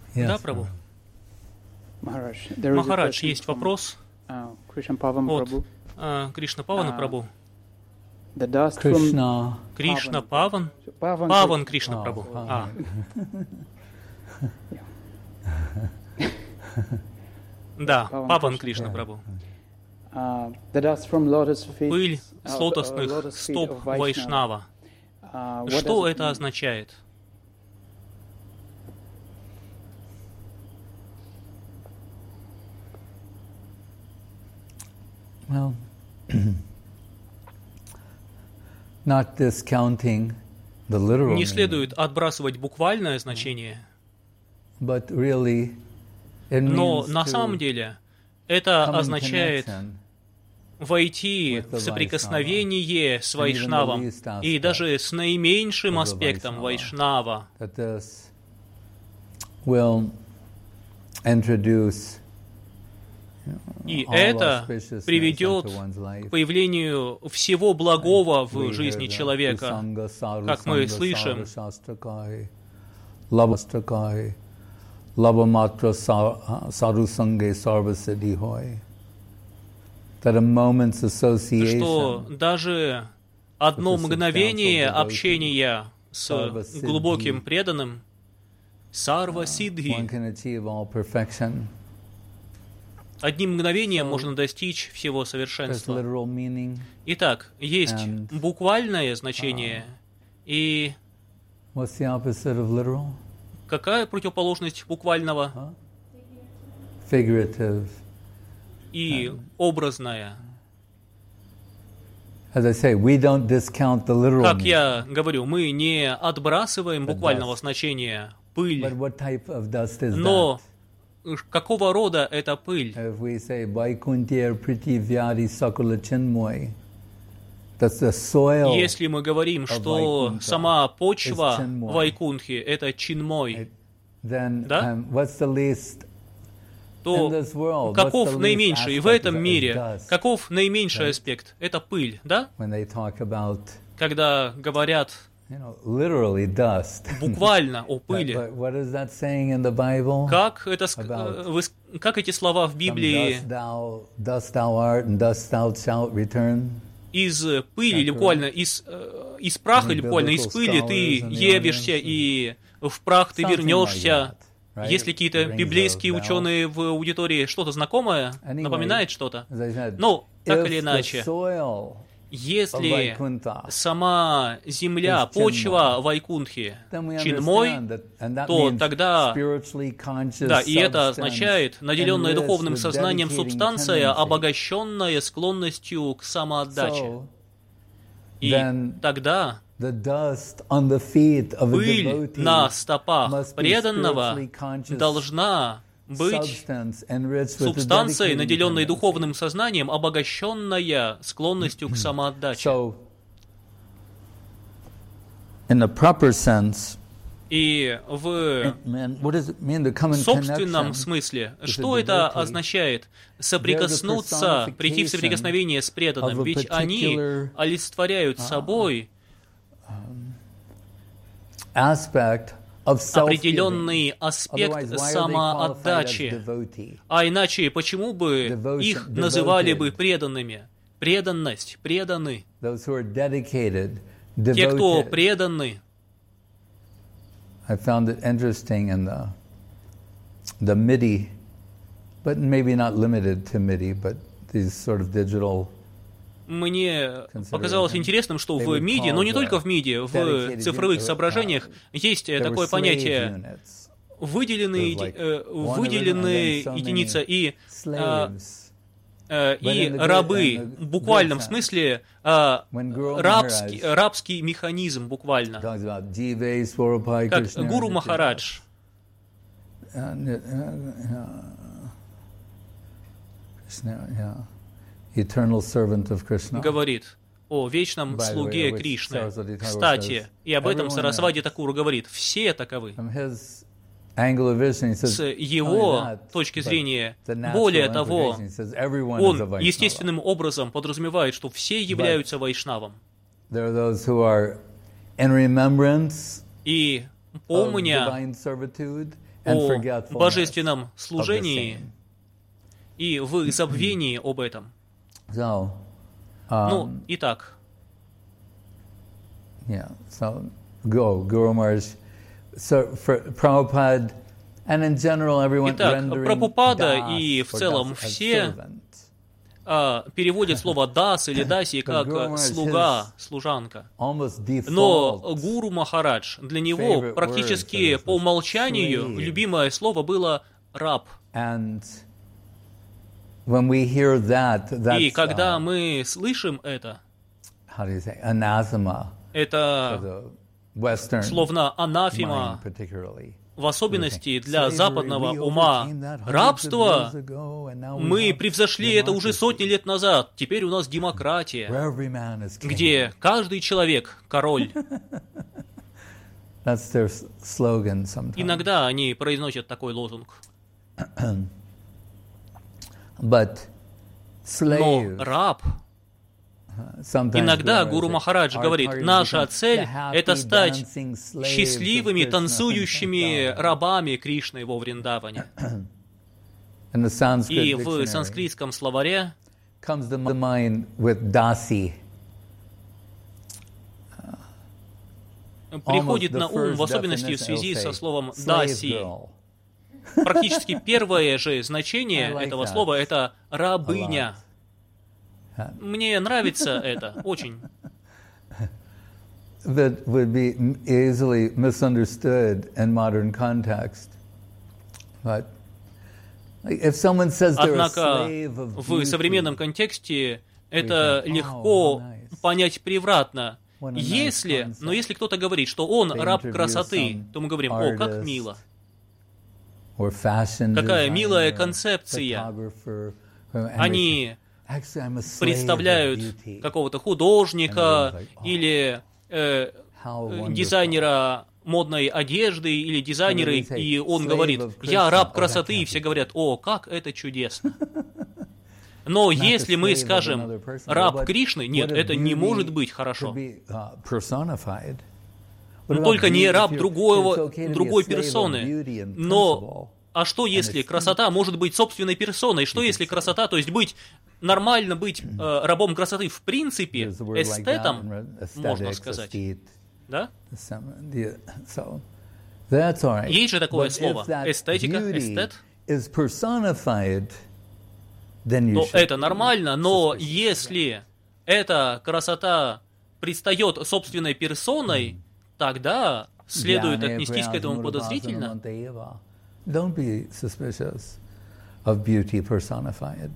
Да, Прабху? Махарадж, есть вопрос от Кришна Павана Прабху. Кришна Паван? Паван Кришна Прабху. Да, Паван Кришна Прабху. Пыль с лотосных стоп Вайшнава. Что это означает? Well, not discounting the literal Не следует отбрасывать буквальное значение, but really it но means на to самом деле это come in означает connection войти with the в соприкосновение с and even the Вайшнавом least и aspect даже с наименьшим of the аспектом Vaishnava. Вайшнава. that this will introduce И all это auspiciousness приведет into one's life. к появлению всего благого в We жизни hear the человека. Kusanga, Saru Как мы Sangha, слышим, Sarvashastrakai, Lavastrakai, Lavamatra Saru Sange Sarvasiddhi Hoy. That a moment's association что даже одно with a мгновение substantial devotee, общения с Sarvasiddhi, глубоким преданным, Сарва one Сиддхи, can achieve all perfection. одним мгновением можно достичь всего There's совершенства. literal meaning. Итак, есть And, буквальное значение, и What's the opposite of literal? какая противоположность буквального Figurative. и образное? As I say, we don't discount the literal Как meaning. я говорю, мы не отбрасываем буквального значения пыль, But what type of dust is но that? какого рода эта пыль? If we say Vaikuntir Pritivyadi Sakula Chinmoy, that's the soil. Если мы говорим, что Вайкунтха сама почва is Chinmoy. Вайкунтхи — это Чинмой, Then Да? what's the least то in this world? What's каков the least наименьший в aspect этом of мире? dust? Каков наименьший аспект? Это пыль, да? When they talk about, Когда говорят literally dust. буквально о пыли. But what is that saying in the Bible? Как эти слова в From Библии dust thou art, and dust thou shalt return. из пыли, или буквально из праха, или буквально из пыли ты явишься, и в прах ты вернешься. Есть ли какие-то библейские ученые в аудитории? Что-то знакомое? Напоминает что-то? Ну, так или иначе, если сама земля, почва Вайкунтхи Чинмой, то тогда, да, и это означает наделенная духовным сознанием субстанция, обогащенная склонностью к самоотдаче. И тогда пыль на стопах преданного должна быть субстанцией, наделенной духовным сознанием, обогащенная склонностью к самоотдаче. И в собственном смысле, что это означает? Соприкоснуться, прийти в соприкосновение с преданным, ведь они олицетворяют собой определенный аспект самоотдачи. А иначе, почему бы их называли бы преданными? Преданность, преданы. Те, кто преданы. I found it interesting in the MIDI, but maybe not limited to MIDI, but these sort of digital. Мне показалось интересным, что в MIDI, но не только в MIDI, в цифровых соображениях есть такое понятие выделенные единицы и рабы, в буквальном смысле рабский механизм, буквально. Как Гуру Махарадж говорит о вечном слуге Кришны. Кстати, и об этом Сарасвати Такур говорит, все таковы. С его точки зрения, более того, он естественным образом подразумевает, что все являются вайшнавом. И помня о божественном служении и в забвении об этом. Ну, итак. Guru Maharaj, Prabhupada, and in general everyone rendering Прабхупада и в целом все переводят слово «дас» или «даси» как «слуга», «служанка». Но Гуру Махарадж, для него практически по умолчанию любимое слово было «раб». И когда мы слышим это, это словно анафема, в особенности для западного ума. Рабство, мы превзошли это уже сотни лет назад. Теперь у нас демократия, где каждый человек король. Иногда они произносят такой лозунг. Но раб, иногда Гуру Махарадж говорит, наша цель – это стать счастливыми, танцующими рабами Кришны во Вриндаване. И в санскритском словаре приходит на ум, в особенности в связи со словом «даси». Практически первое же значение этого слова – это «рабыня». Мне нравится это очень. That would be easily misunderstood in modern context. But if someone says they're a slave of beauty, в современном контексте это легко понять превратно. Но если кто-то говорит, что он раб красоты, то мы говорим, о, как мило. Какая милая концепция. Они представляют какого-то художника или дизайнера модной одежды или дизайнера, и он говорит, я раб красоты, и все говорят, о, как это чудесно. Но если мы скажем раб Кришны, нет, это не может быть хорошо. Но только не раб другой персоны. Но а что если красота может быть собственной персоной? Что если красота, то есть нормально быть рабом красоты в принципе, эстетом, можно сказать? Да? Есть же такое слово. Эстетика, эстет. Но это нормально, но если эта красота предстает собственной персоной, тогда следует отнестись к этому подозрительно. Don't be suspicious of beauty personified.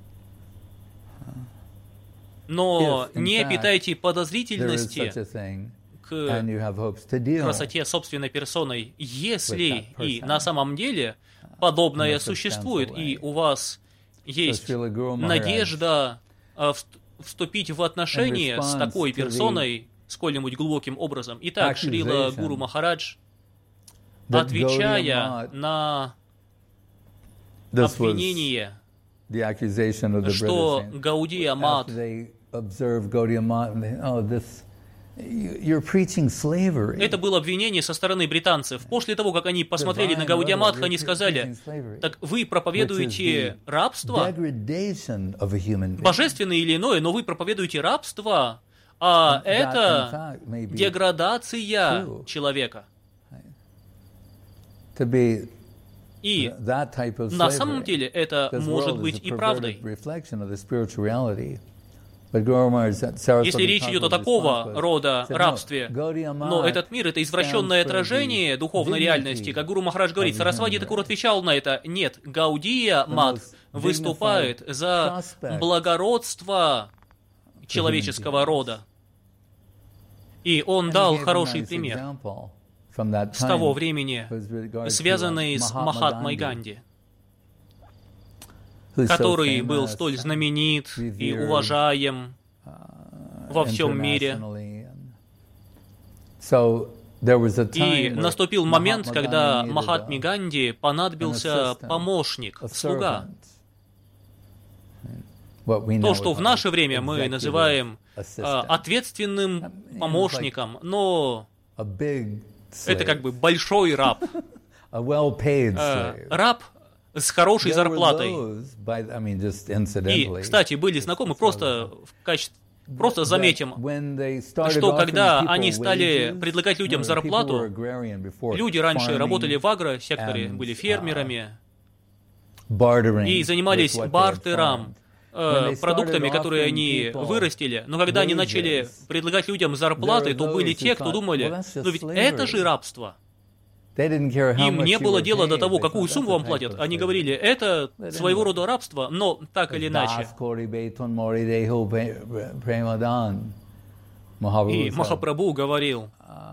Но не питайте подозрительности к красоте собственной персоной, если и на самом деле подобное существует, и у вас есть надежда вступить в отношения с такой персоной сколь-нибудь глубоким образом. Итак, Шрила Гуру Махарадж, отвечая на обвинение, что Гаудия Мат это было обвинение со стороны британцев. После того, как они посмотрели на Гаудия Мат, они сказали, так вы проповедуете рабство, божественное или иное, но вы проповедуете рабство, а это деградация человека. И на самом деле это может быть и правдой. Если речь идет о такого рода рабстве, но этот мир — это извращенное отражение духовной реальности, как Гуру Махарадж говорит, Сарасвати Такур отвечал на это, нет, Гаудия Мат выступает за благородство человеческого рода. И он дал хороший пример с того времени, связанный с Махатмой Ганди, который был столь знаменит и уважаем во всем мире. И наступил момент, когда Махатме Ганди понадобился помощник, слуга. То, что в наше время мы называем ответственным помощником, но это как бы большой раб. раб с хорошей зарплатой. И, кстати, были знакомы, просто заметим, что когда они стали предлагать людям зарплату, люди раньше работали в агросекторе, были фермерами и занимались бартером, продуктами, которые они вырастили. Но когда они начали предлагать людям зарплаты, то были те, кто думали, ну ведь это же рабство. Им не было дела до того, какую сумму вам платят. Они говорили, это своего рода рабство, но так или иначе. И Махапрабху говорил,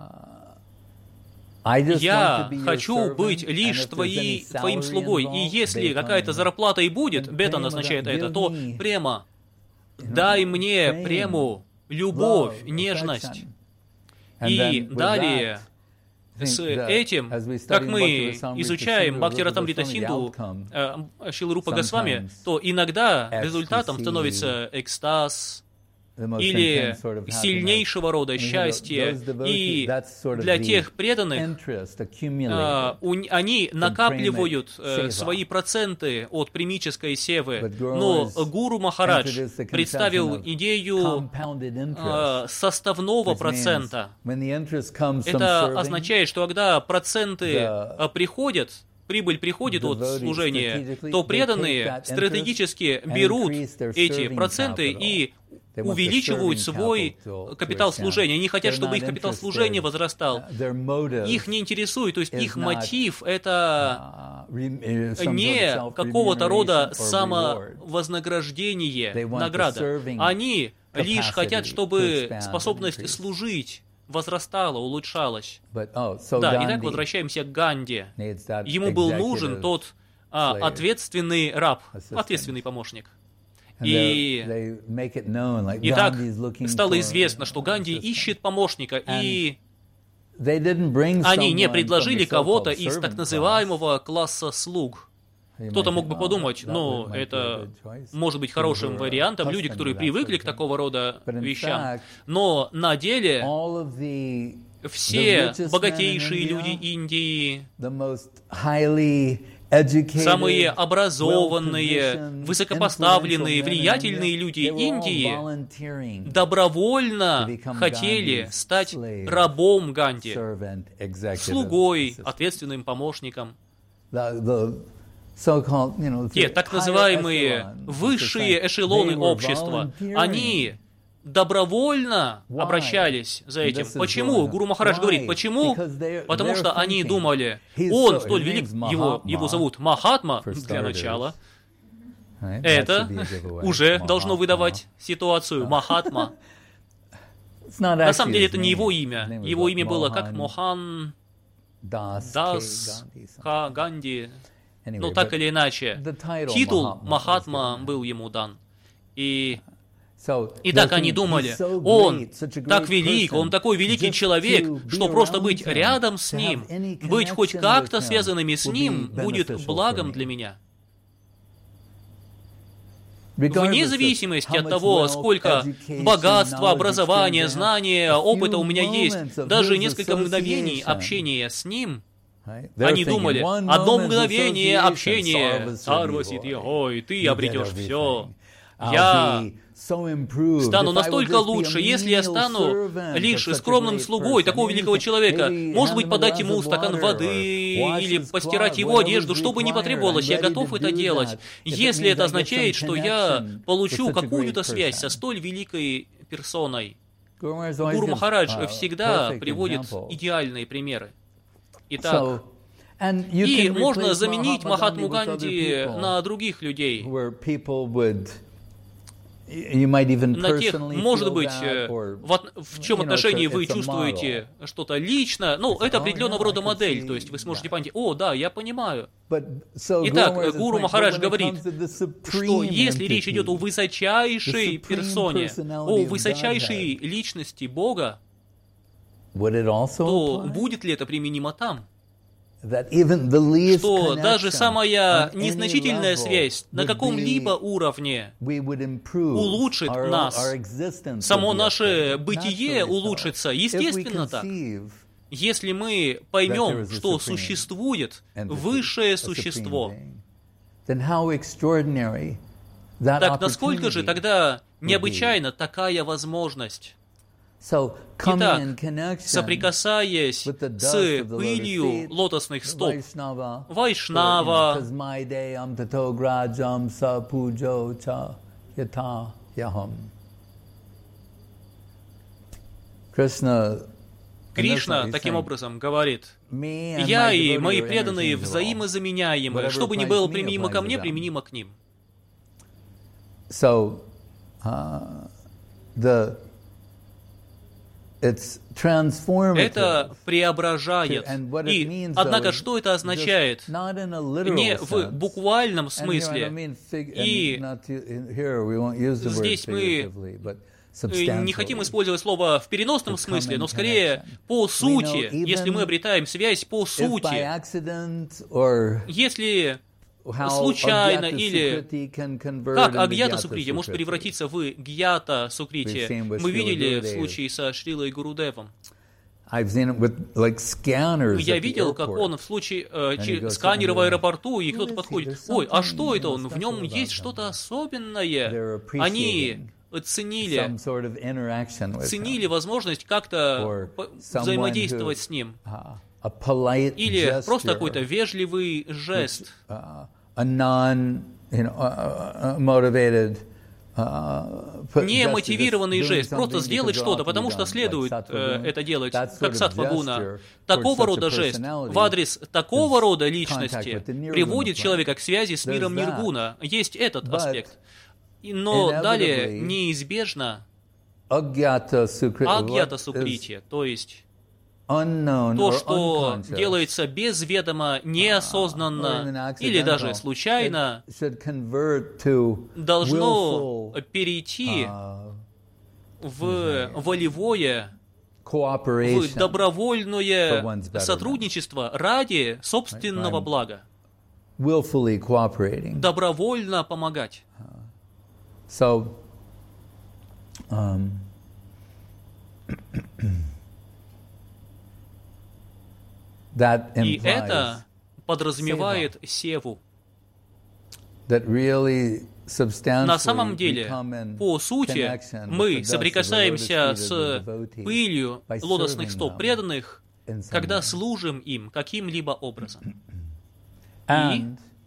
я хочу быть лишь твоим слугой, и если какая-то зарплата и будет, бетан означает это, то према, дай мне прему, любовь, нежность. И далее, с этим, как мы изучаем Бхактираtamrita Синду Шрилы Рупа Госвами, то иногда результатом становится экстаз или сильнейшего рода счастье. И для тех преданных они накапливают свои проценты от премической севы. Но Гуру Махарадж представил идею составного процента. Это означает, что когда проценты приходят, прибыль приходит от служения, то преданные стратегически берут эти проценты и увеличивают свой капитал служения. Они хотят, чтобы их капитал служения возрастал. Их не интересует, то есть их мотив — это не какого-то рода самовознаграждение, награда. Они лишь хотят, чтобы способность служить возрастала, улучшалась. Да, итак, возвращаемся к Ганди. Ему был нужен тот ответственный раб, ответственный помощник. И так стало известно, что Ганди ищет помощника, и они не предложили кого-то из так называемого класса слуг. Кто-то мог бы подумать, ну, это может быть хорошим вариантом, люди, которые привыкли к такого рода вещам. Но на деле все богатейшие люди Индии, самые образованные, высокопоставленные, влиятельные люди Индии добровольно хотели стать рабом Ганди, слугой, ответственным помощником. Те так называемые высшие эшелоны общества, они добровольно обращались за этим. Почему? Гуру Махарадж говорит, почему? Потому что они думали, он столь велик, его зовут Махатма, для начала. Это уже должно выдавать ситуацию. Махатма. На самом деле это не его имя. Его имя было как Мохан Дас Ганди. Но так или иначе, титул Махатма был ему дан. И так они думали, он так велик, он такой великий человек, что просто быть рядом с ним, быть хоть как-то связанными с ним, будет благом для меня. Вне зависимости от того, сколько богатства, образования, знания, опыта у меня есть, даже несколько мгновений общения с ним, они думали, одно мгновение общения, Сарвасити, ой, ты обретешь все. Я стану настолько лучше, если я стану лишь скромным слугой такого великого человека. Может быть, подать ему стакан воды или постирать его одежду, что бы ни потребовалось, я готов это делать, если это означает, что я получу какую-то связь со столь великой персоной. Гуру Махарадж всегда приводит идеальные примеры. Итак, и можно заменить Махатму Ганди на других людей. На тех, может быть, в чем отношении вы чувствуете что-то лично, ну, это определенного рода модель, то есть вы сможете понять, о, да, я понимаю. Итак, Гуру Махарадж говорит, что если речь идет о высочайшей персоне, о высочайшей личности Бога, то будет ли это применимо там? Что даже самая незначительная связь на каком-либо уровне улучшит нас, само наше бытие улучшится, естественно так. если мы поймем, что существует высшее существо, так насколько же тогда необычайна такая возможность? Итак, соприкасаясь с пылью лотосных стоп Вайшнава, Кришна таким образом говорит: «Я и мои преданные взаимозаменяемы, что бы ни было применимо ко мне, применимо к ним». Это преображает. И, однако, что это означает? Не в буквальном смысле. И здесь мы не хотим использовать слово в переносном смысле, но скорее по сути, если мы обретаем связь по сути, если случайно или как агьята сукрити может превратиться в гьята сукрити. Мы видели в случае со Шрилой Гурудевом. Я видел, как он в случае сканера в аэропорту, и кто-то подходит: «Ой, а что это он? В нем есть что-то особенное». Они ценили возможность как-то взаимодействовать с ним. Или просто какой-то вежливый жест. Немотивированный жест, просто сделать что-то, потому что следует это делать, как саттва-гуна. Такого рода жест в адрес такого рода личности приводит человека к связи с миром ниргуна. Есть этот аспект. Но далее неизбежно агьята сукрити, то есть то, что делается без ведома, неосознанно или даже случайно, должно перейти в волевое, в добровольное сотрудничество ради собственного блага. Добровольно помогать. И это подразумевает севу. На самом деле, по сути, мы соприкасаемся с пылью лотосных стоп преданных, когда служим им каким-либо образом. И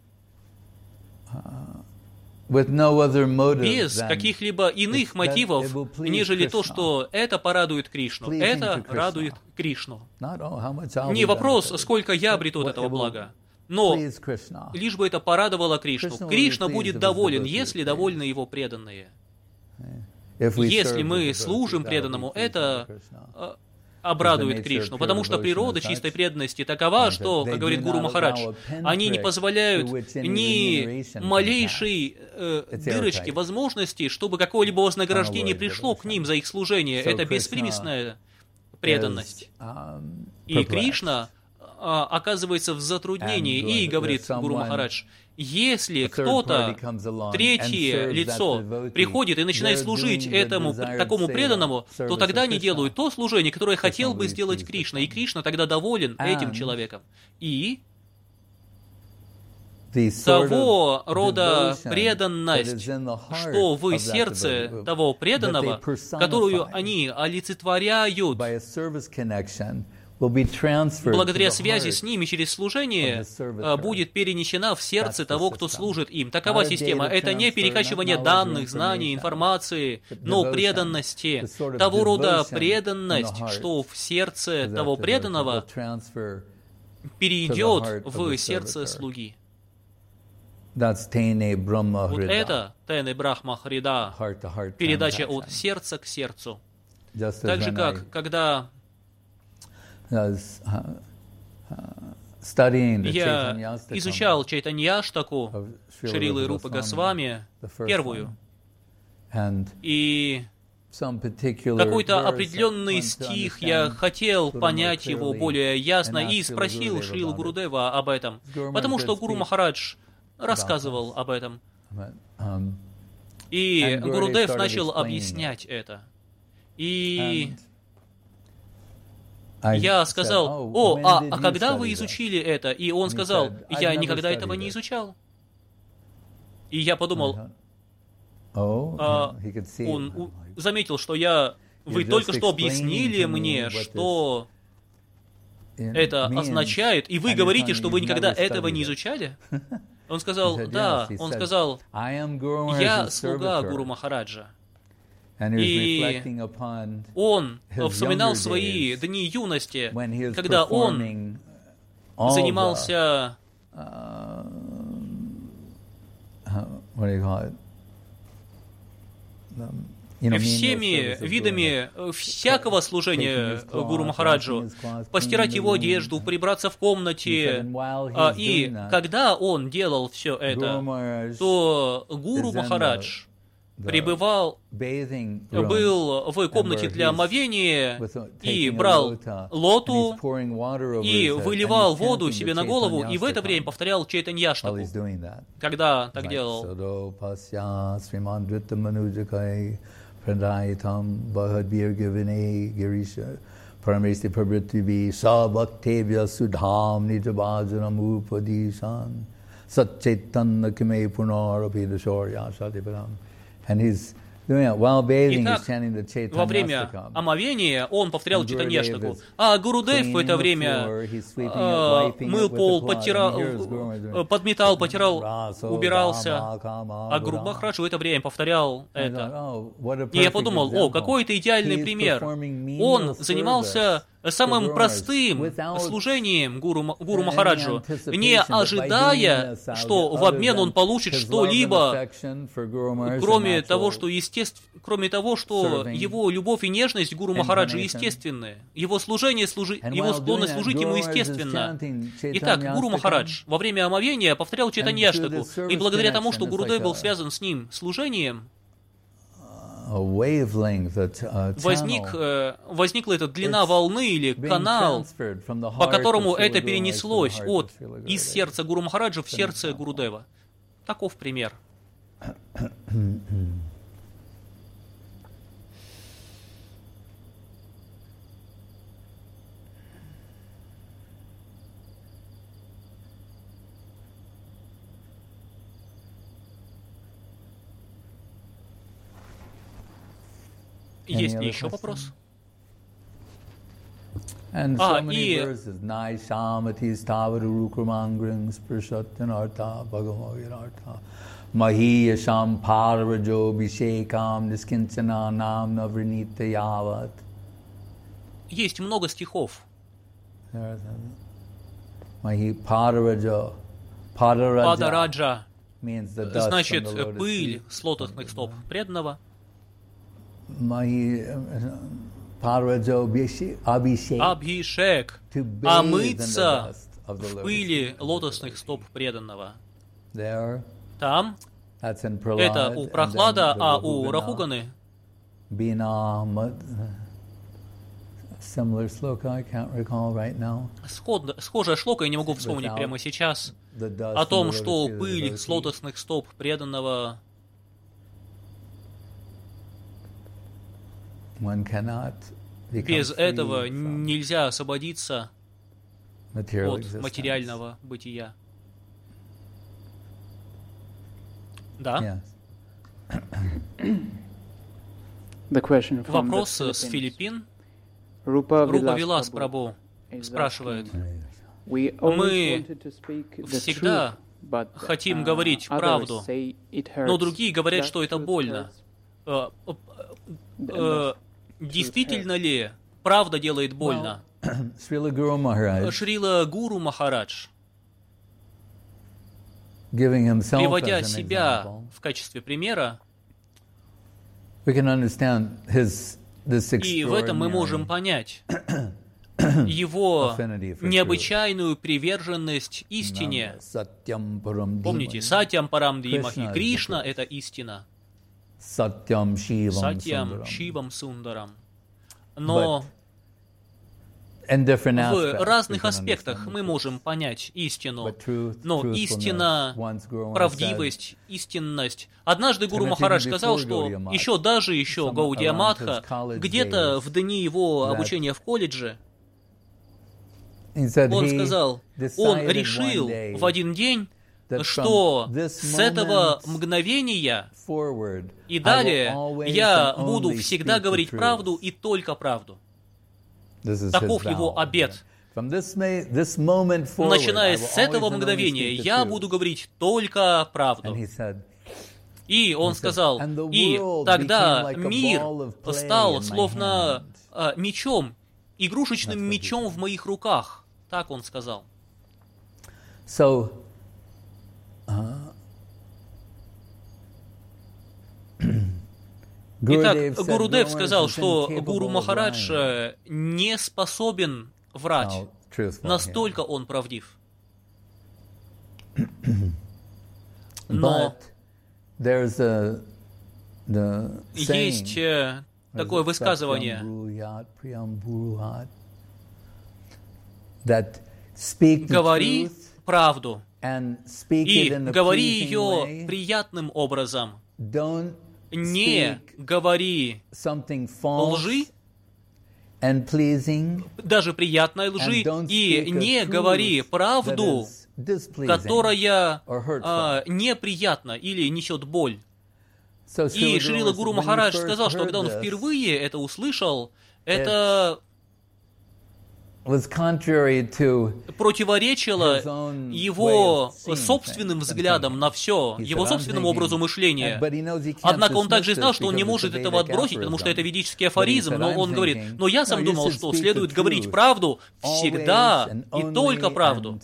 без каких-либо иных мотивов, нежели то, что это порадует Кришну. Это радует Кришну. Не вопрос, сколько я обрету от этого блага, но лишь бы это порадовало Кришну. Кришна будет доволен, если довольны его преданные. Если мы служим преданному, это обрадует Кришну, потому что природа чистой преданности такова, что, как говорит Гуру Махарадж, они не позволяют ни малейшей дырочки возможности, чтобы какое-либо вознаграждение пришло к ним за их служение. Это беспримесная преданность. И Кришна оказывается в затруднении, и говорит Гуру Махарадж: если кто-то, третье лицо, приходит и начинает служить этому такому преданному, то тогда они делают то служение, которое хотел бы сделать Кришна, и Кришна тогда доволен этим человеком. И того рода преданность, что в сердце того преданного, которую они олицетворяют, благодаря связи с ними через служение, будет перенесена в сердце того, кто служит им. Такова система. Это не перекачивание данных, знаний, информации, но преданности. Того рода преданность, что в сердце того преданного перейдет в сердце слуги. Вот это Тене Брахма Хрида, передача от сердца к сердцу. Так же, как когда я изучал Чайтанья-штаку Шрилы Рупы Госвами, первую, и какой-то определенный стих, я хотел понять его более ясно, и спросил Шрилу Гурудева об этом, потому что Гуру Махарадж рассказывал об этом. И Гурудев начал объяснять это. И Я сказал: а когда вы изучили это? И он сказал: я никогда этого не изучал. И я подумал, он заметил, что вы только что объяснили мне, что это означает, и вы говорите, что вы никогда этого не изучали? Он сказал: да. Он сказал: я слуга Гуру Махараджа. И он вспоминал свои дни юности, когда он занимался всеми видами всякого служения Гуру Махараджу, постирать его одежду, прибраться в комнате. И когда он делал все это, то Гуру Махарадж был в комнате для омовения и брал лоту и выливал воду себе на голову, и в это время повторял Чайтаньяштаку. Когда так делал. Итак, во время омовения он повторял Чайтаньяштаку, а Гурудев в это время мыл пол, подметал, потирал, убирался, а Гуру Махарадж в это время повторял это. И я подумал: какой это идеальный пример. Он занимался самым простым служением Гуру Махараджу, не ожидая, что в обмен он получит что-либо, кроме того, что его любовь и нежность Гуру Махараджу естественны. Его служение, его склонность служить ему естественно. Итак, Гуру Махарадж во время омовения повторял Чайтаньяштаку, и благодаря тому, что Гурудев был связан с ним служением, возникла эта длина волны или канал, по которому это перенеслось из сердца Гуру Махараджа в сердце Гурудева. Таков пример. Есть ли еще вопрос? И есть много стихов. Падараджа значит пыль с лотосных стоп преданного. Абхишек, омыться в пыли лотосных стоп преданного. Там это у Прохлада, а у Рахуганы схожая шлока, я не могу вспомнить прямо сейчас, о том, что пыль с лотосных стоп преданного без этого нельзя освободиться от материального бытия. Да? Вопрос с Филиппин. Рупа Вилас Прабху спрашивает: мы всегда хотим говорить правду, но другие говорят, что это больно. Действительно ли правда делает больно? Шрила Гуру Махарадж, приводя себя в качестве примера, и в этом мы можем понять его необычайную приверженность истине. Помните, Сатьям Парам Димахи, Кришна — это истина. Сатьям Шивам Сундарам. Но в разных аспектах мы можем понять истину. Но истина, правдивость, истинность. Однажды Гуру Махарадж сказал, что еще Гаудия Мадха, где-то в дни его обучения в колледже, Он сказал, он решил в один день, что с этого мгновения и далее я буду всегда говорить правду и только правду. Таков его обет. Начиная с этого мгновения, я буду говорить только правду. И он сказал, и тогда мир стал словно мечом, игрушечным мечом в моих руках. Так он сказал. Итак, Гурудев сказал, что Гуру Махарадж не способен врать. Настолько он правдив. Но есть такое высказывание: говори правду и говори ее приятным образом. Не говори лжи, даже приятной лжи, и не говори правду, которая неприятна или несет боль. И Шрила Гуру Махарадж сказал, что когда он впервые это услышал, это противоречило его собственным взглядам на все, его собственному образу мышления. Однако он также знал, что он не может этого отбросить, потому что это ведический афоризм, но он говорит, но я сам думал, что следует говорить правду всегда и только правду.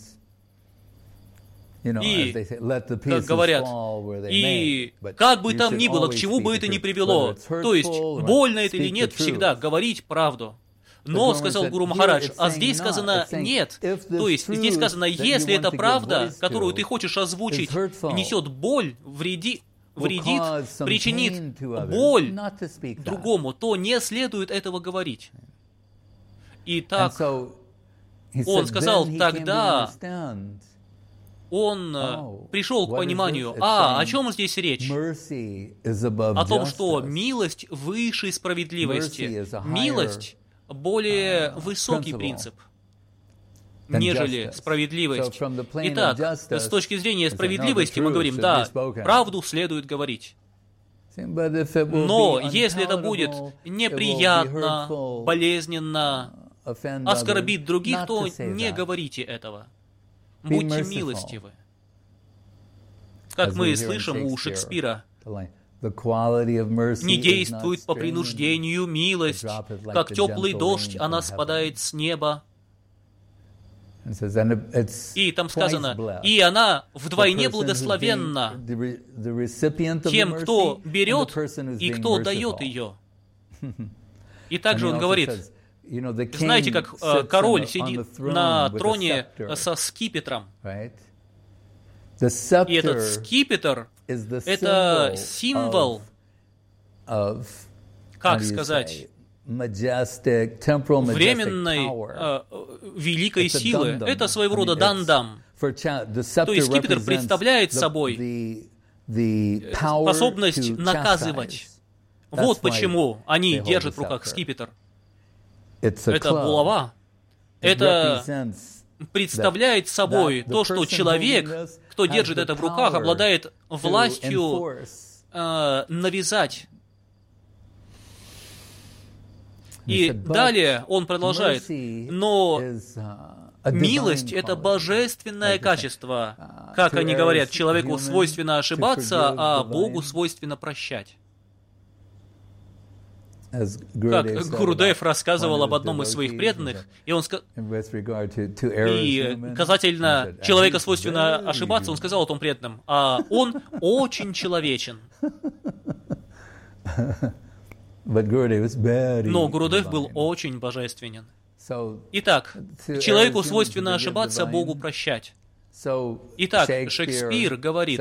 И, как говорят, и как бы там ни было, к чему бы это ни привело, то есть, больно это или нет, всегда говорить правду. Но, сказал Гуру Махарадж, а здесь сказано «нет». То есть, здесь сказано, если эта правда, которую ты хочешь озвучить, несет боль, вредит, причинит боль другому, то не следует этого говорить. И так, он сказал, тогда он пришел к пониманию, о чем здесь речь? О том, что милость выше справедливости. Милость более высокий принцип, нежели справедливость. Итак, с точки зрения справедливости мы говорим, да, правду следует говорить. Но если это будет неприятно, болезненно, оскорбит других, то не говорите этого. Будьте милостивы. Как мы слышим у Шекспира, не действует по принуждению милость, как теплый дождь, она спадает с неба. И там сказано, и она вдвойне благословенна тем, кто берет и кто дает ее. И также он говорит, знаете, как король сидит на троне со скипетром. И этот скипетр — это символ, как сказать, временной великой силы. Это своего рода дандам. То есть скипетр представляет собой способность наказывать. Вот почему они держат в руках скипетр. Это булава. Это представляет собой то, что человек, кто держит это в руках, обладает властью навязать. И далее он продолжает, но милость — это божественное качество. Как они говорят, человеку свойственно ошибаться, а Богу свойственно прощать. Как Гурудев рассказывал об одном из своих преданных, и он касательно человека свойственно ошибаться, он сказал о том преданном, а он очень человечен. Но Гурудев был очень божественен. Итак, человеку свойственно ошибаться, Богу прощать. Итак, Шекспир говорит,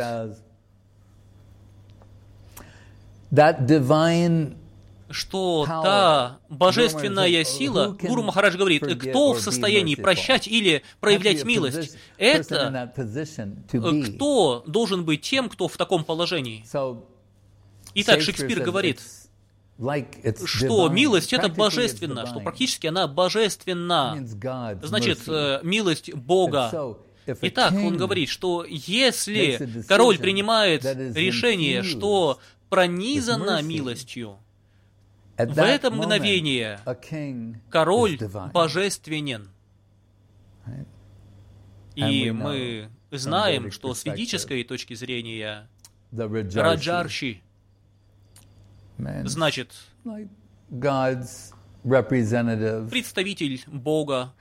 что та божественная сила, Гуру Махарадж говорит, кто в состоянии прощать или проявлять милость, это кто должен быть тем, кто в таком положении. Итак, Шекспир говорит, что милость — это божественно, что практически она божественна. Значит, милость Бога. Итак, он говорит, что если король принимает решение, что пронизано милостью, в это мгновение король божественен. И мы знаем, что с ведической точки зрения Раджарши значит представитель Бога.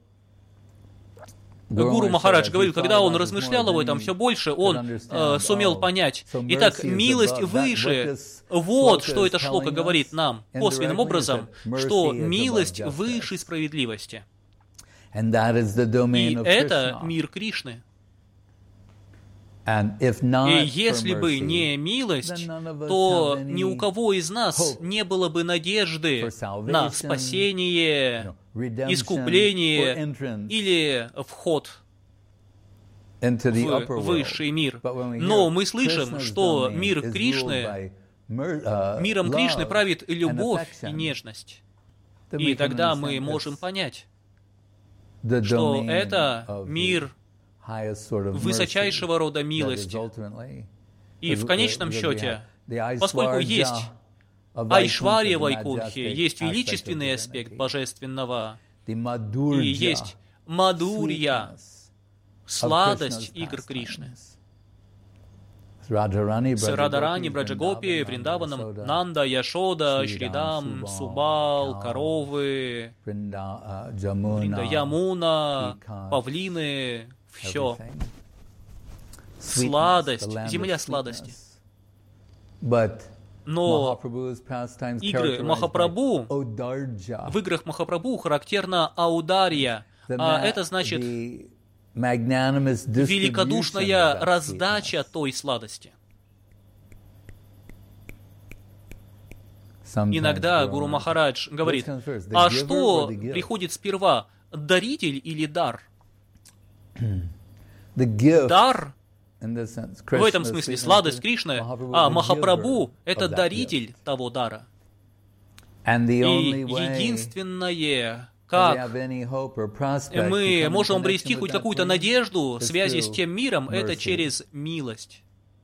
Гуру Махарадж говорил, когда он размышлял об этом все больше, он сумел понять. Итак, милость выше. Вот что это шлока говорит нам косвенным образом, что милость выше справедливости. И это мир Кришны. И если бы не милость, то ни у кого из нас не было бы надежды на спасение, искупление или вход в высший мир. Но мы слышим, что мир Кришны, миром Кришны правит любовь и нежность. И тогда мы можем понять, что это мир высочайшего рода милости. И в конечном счете, поскольку есть Айшварья Вайкунхи, есть величественный аспект божественного, и есть Мадурья, сладость игр Кришны. С Радхарани, Браджагопи, Вриндаваном, Нанда, Яшода, Шридам, Субал, коровы, Вринда Ямуна, павлины, все. Сладость, земля сладости. Но игры Махапрабху, в играх Махапрабху характерна аударья, а это значит великодушная раздача той сладости. Иногда Гуру Махарадж говорит, а что приходит сперва, даритель или дар? Дар, в этом смысле сладость Кришны, а Махапрабху — это даритель того дара. И единственное, как мы можем обрести хоть какую-то надежду в связи с тем миром, это через милость.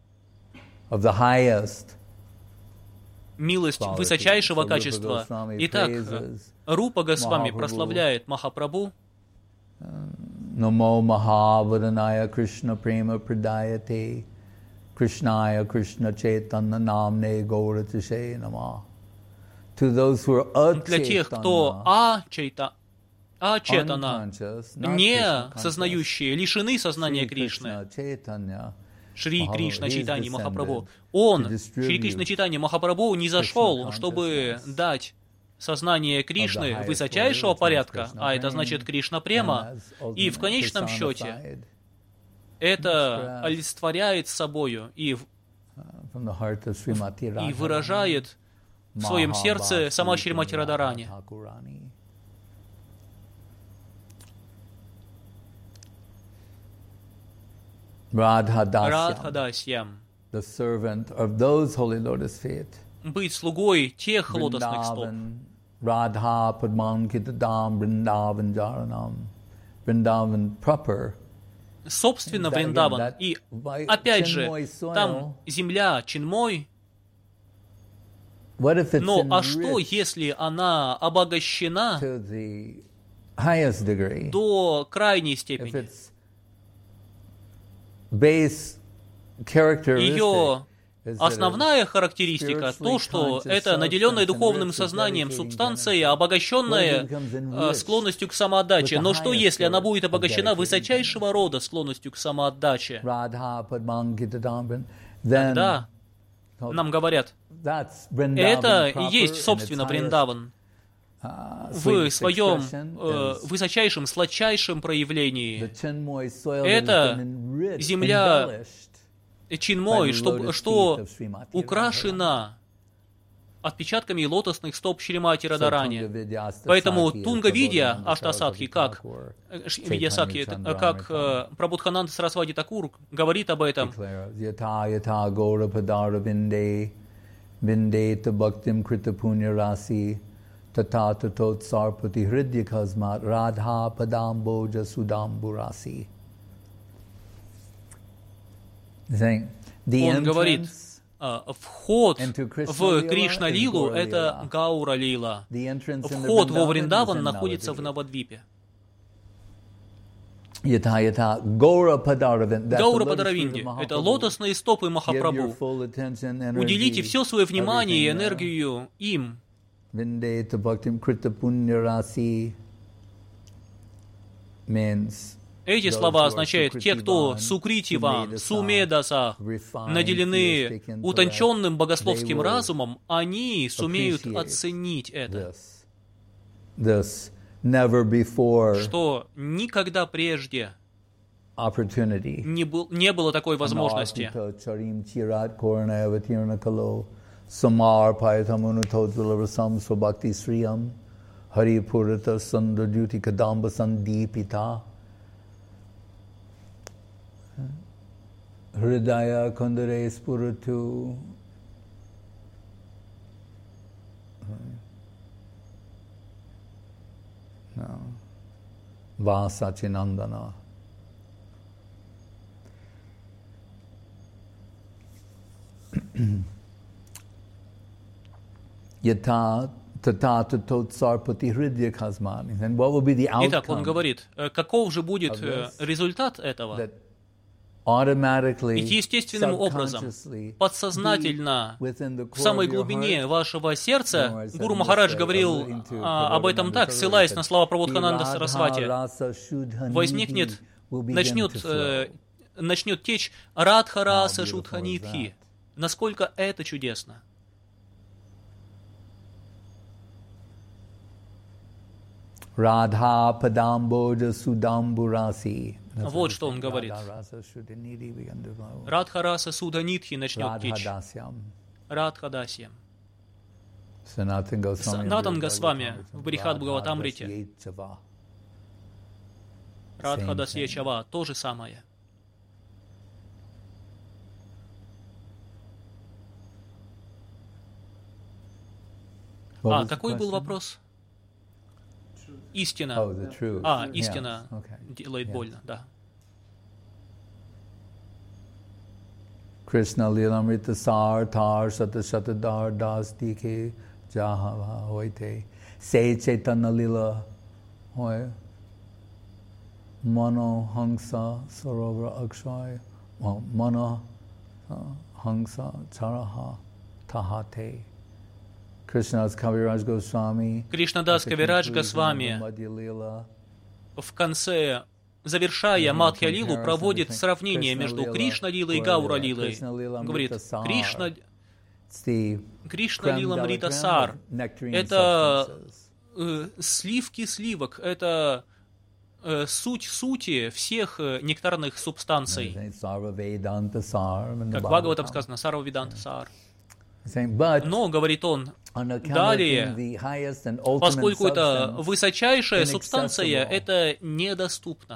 Милость высочайшего качества. Итак, Рупа Госвами прославляет Махапрабху. Намо Махаваданая Кришна Према Прадаяте Кришная Кришна Чайтанна Намне Гауратише Нама. Для тех, кто ачетана, не сознающие, лишены сознания Кришны, Шри Кришна Чайтанья Махапрабху, он, Шри Кришна Чайтанья Махапрабху, не зашел, чтобы дать сознание Кришны высочайшего порядка, а это значит Кришна Према, и в конечном счете это олицетворяет собою и выражает в своем сердце сама Шримати Радарани. Радхадасьям. Быть слугой тех лотосных стоп. Radha Padman Kitadam Vrindavan Jaranam. Vrindavan proper. Собственно, Вриндаван. И опять же, там земля Чинмой. Но а что, если она обогащена до крайней степени? Ее основная характеристика то, что это наделенная духовным сознанием субстанция, обогащенная склонностью к самоотдаче. Но что, если она будет обогащена высочайшего рода склонностью к самоотдаче? Тогда нам говорят, это и есть, собственно, Вриндаван в своем высочайшем, сладчайшем проявлении. Это земля Чинмой, что украшена отпечатками лотосных стоп Шримати Радарани. Поэтому Тунга Видья Аштасадхи, как Видьясадхи, как Прабодхананда Сарасвати Такур говорит об этом. Vindeta bhaktim krita punya rasi tata tatot sarpati hridya kasmat radha padamboja sudambu rasi. Он говорит, вход в Кришна-лилу – это Гаура-лила. Вход во Вриндаван находится в Навадвипе. Гаура-падаравинди – это лотосные стопы Махапрабху. Уделите все свое внимание и энергию им. Эти слова означают те, кто сукритиван, сумедаса, наделены утонченным богословским разумом, они сумеют оценить это, что никогда прежде не было такой возможности. Hridaya kundare spuratu Vasachinandana. Yata tata tatot sarpati hridya kasmani. And what will be the outcome? Итак, он говорит, каков же будет результат этого? Ведь естественным образом, подсознательно, в самой глубине вашего сердца, Гуру Махарадж говорил об этом так, ссылаясь на слова Прабодхананда Сарасвати, начнет течь Радха Раса Шудханитхи. Насколько это чудесно! Радха Падамбоджа Судамбураси. Вот что он говорит. Радха-раса Суданитхи начнет течь. Радха-дасьям. Санатан Госвами в Брихат Бхагаватамрите. Радха-дасья Чава. То же самое. Какой был вопрос? Истина. Истина делает больно, да. Krishna Lilamrita Sar Tar Sata Shatadar Das Dike Jahava Hoite Se Chaitanya Lila Hoy Mano Hangsa Sarovar Akshay Mano Hangsa Charaha Tahate Krishnadas Kaviraj Goswami Кришнадас Кавирадж Госвами в конце, завершая Мадхья-лилу, проводит сравнение между Кришна-лилой и Гаура-лилой. Говорит, Кришна-лила Мрита Сар – это сливки сливок, это суть сути всех нектарных субстанций. Как в Бхагаватам сказано, Сарва Веданта Сар. Но, говорит он, далее, поскольку это высочайшая субстанция, это недоступно.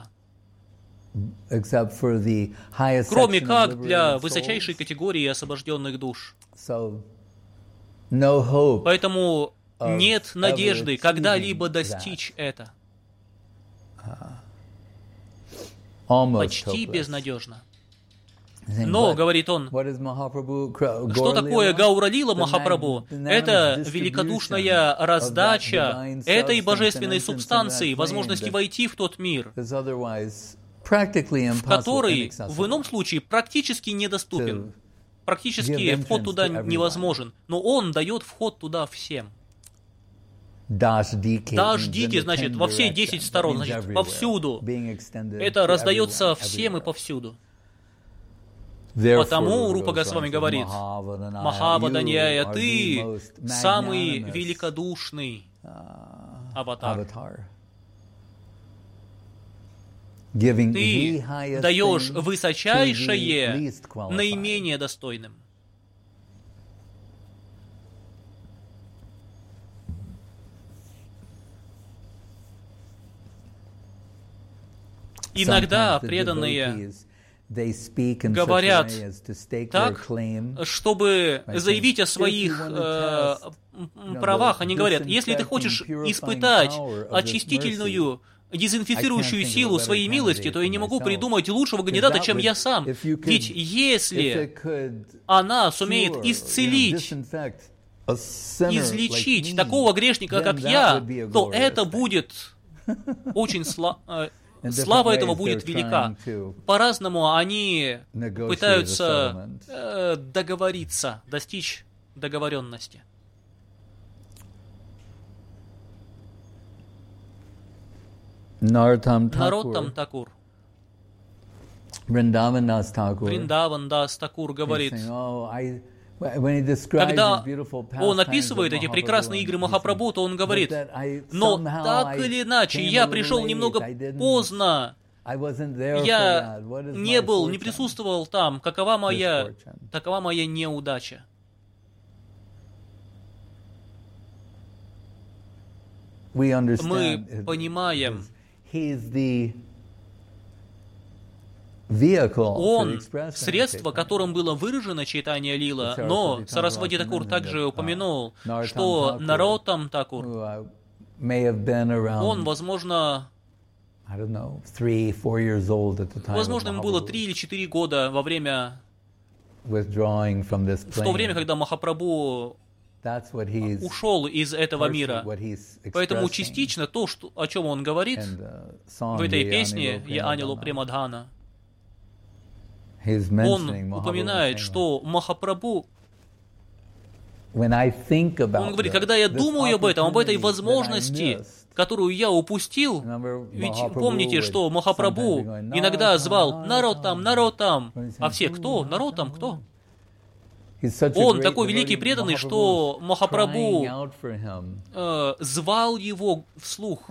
Кроме как для высочайшей категории освобожденных душ. Поэтому нет надежды когда-либо достичь это. Почти безнадежно. Но, говорит он, что такое Гаура-лила Махапрабху? Это великодушная раздача этой божественной субстанции, возможности войти в тот мир, в который в ином случае практически недоступен. Практически вход туда невозможен, но он дает вход туда всем. Даш-дики, значит, во все 10 сторон, значит, повсюду. Это раздается всем и повсюду. Потому Рупа Госвами говорит, Махаваданьяя, ты самый великодушный аватар. Ты даешь высочайшее наименее достойным. Иногда преданные говорят так, чтобы заявить о своих правах. Они говорят, если ты хочешь испытать очистительную, дезинфицирующую силу своей милости, то я не могу придумать лучшего кандидата, чем я сам. Ведь если она сумеет исцелить, излечить такого грешника, как я, то это будет очень слава этого будет велика. По-разному они пытаются договориться, достичь договоренности. Нароттам Такур, Вриндаван Дас Такур говорит, когда он описывает эти прекрасные игры Махапрабху, то он говорит, но так или иначе, я пришел немного поздно, я не присутствовал там, такова моя неудача. Мы понимаем, он — средство, которым было выражено читание лила, но Сарасвати Такур также упомянул, что Нароттам Такур, он, возможно, ему было 3 или 4 года в то время, когда Махапрабху ушел из этого мира. Поэтому частично то, о чем он говорит в этой песне «Я Анилу Премадхана», он упоминает, что Махапрабху, он говорит, когда я думаю об этой возможности, которую я упустил, ведь помните, что Махапрабху иногда звал «Нароттам», а все кто? Нароттам кто? Он такой великий преданный, что Махапрабху звал его вслух.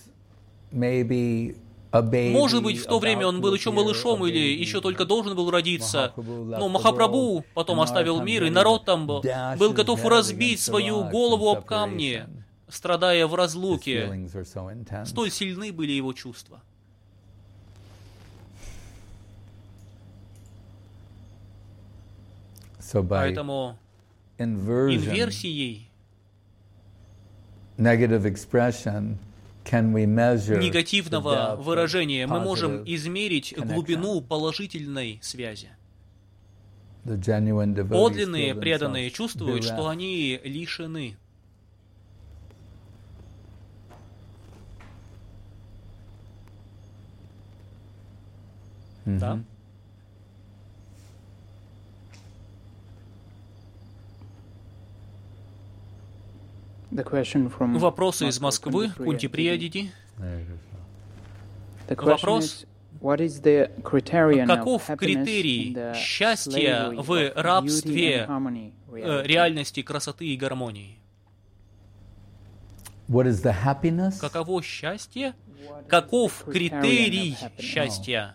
Может быть, в то время он был еще малышом или еще только должен был родиться, но Махапрабху потом оставил мир, и народ там был готов разбить свою голову об камни, страдая в разлуке. Столь сильны были его чувства. Поэтому инверсией негативного выражения мы можем измерить глубину положительной связи. Подлинные преданные чувствуют, что они лишены. Да? Вопросы из Москвы. Кунти Приядиди. Вопрос. Каков критерий счастья в рабстве реальности, красоты и гармонии? Каково счастье? Каков критерий счастья?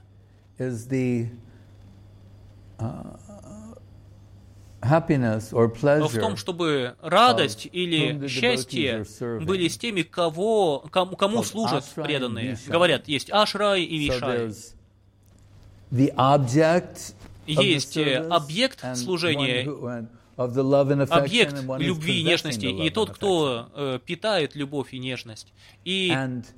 В том, чтобы радость или счастье были с теми, кому служат преданные. Говорят, есть ашрай и вишай. Есть объект служения, объект любви и нежности, и тот, кто питает любовь и нежность. И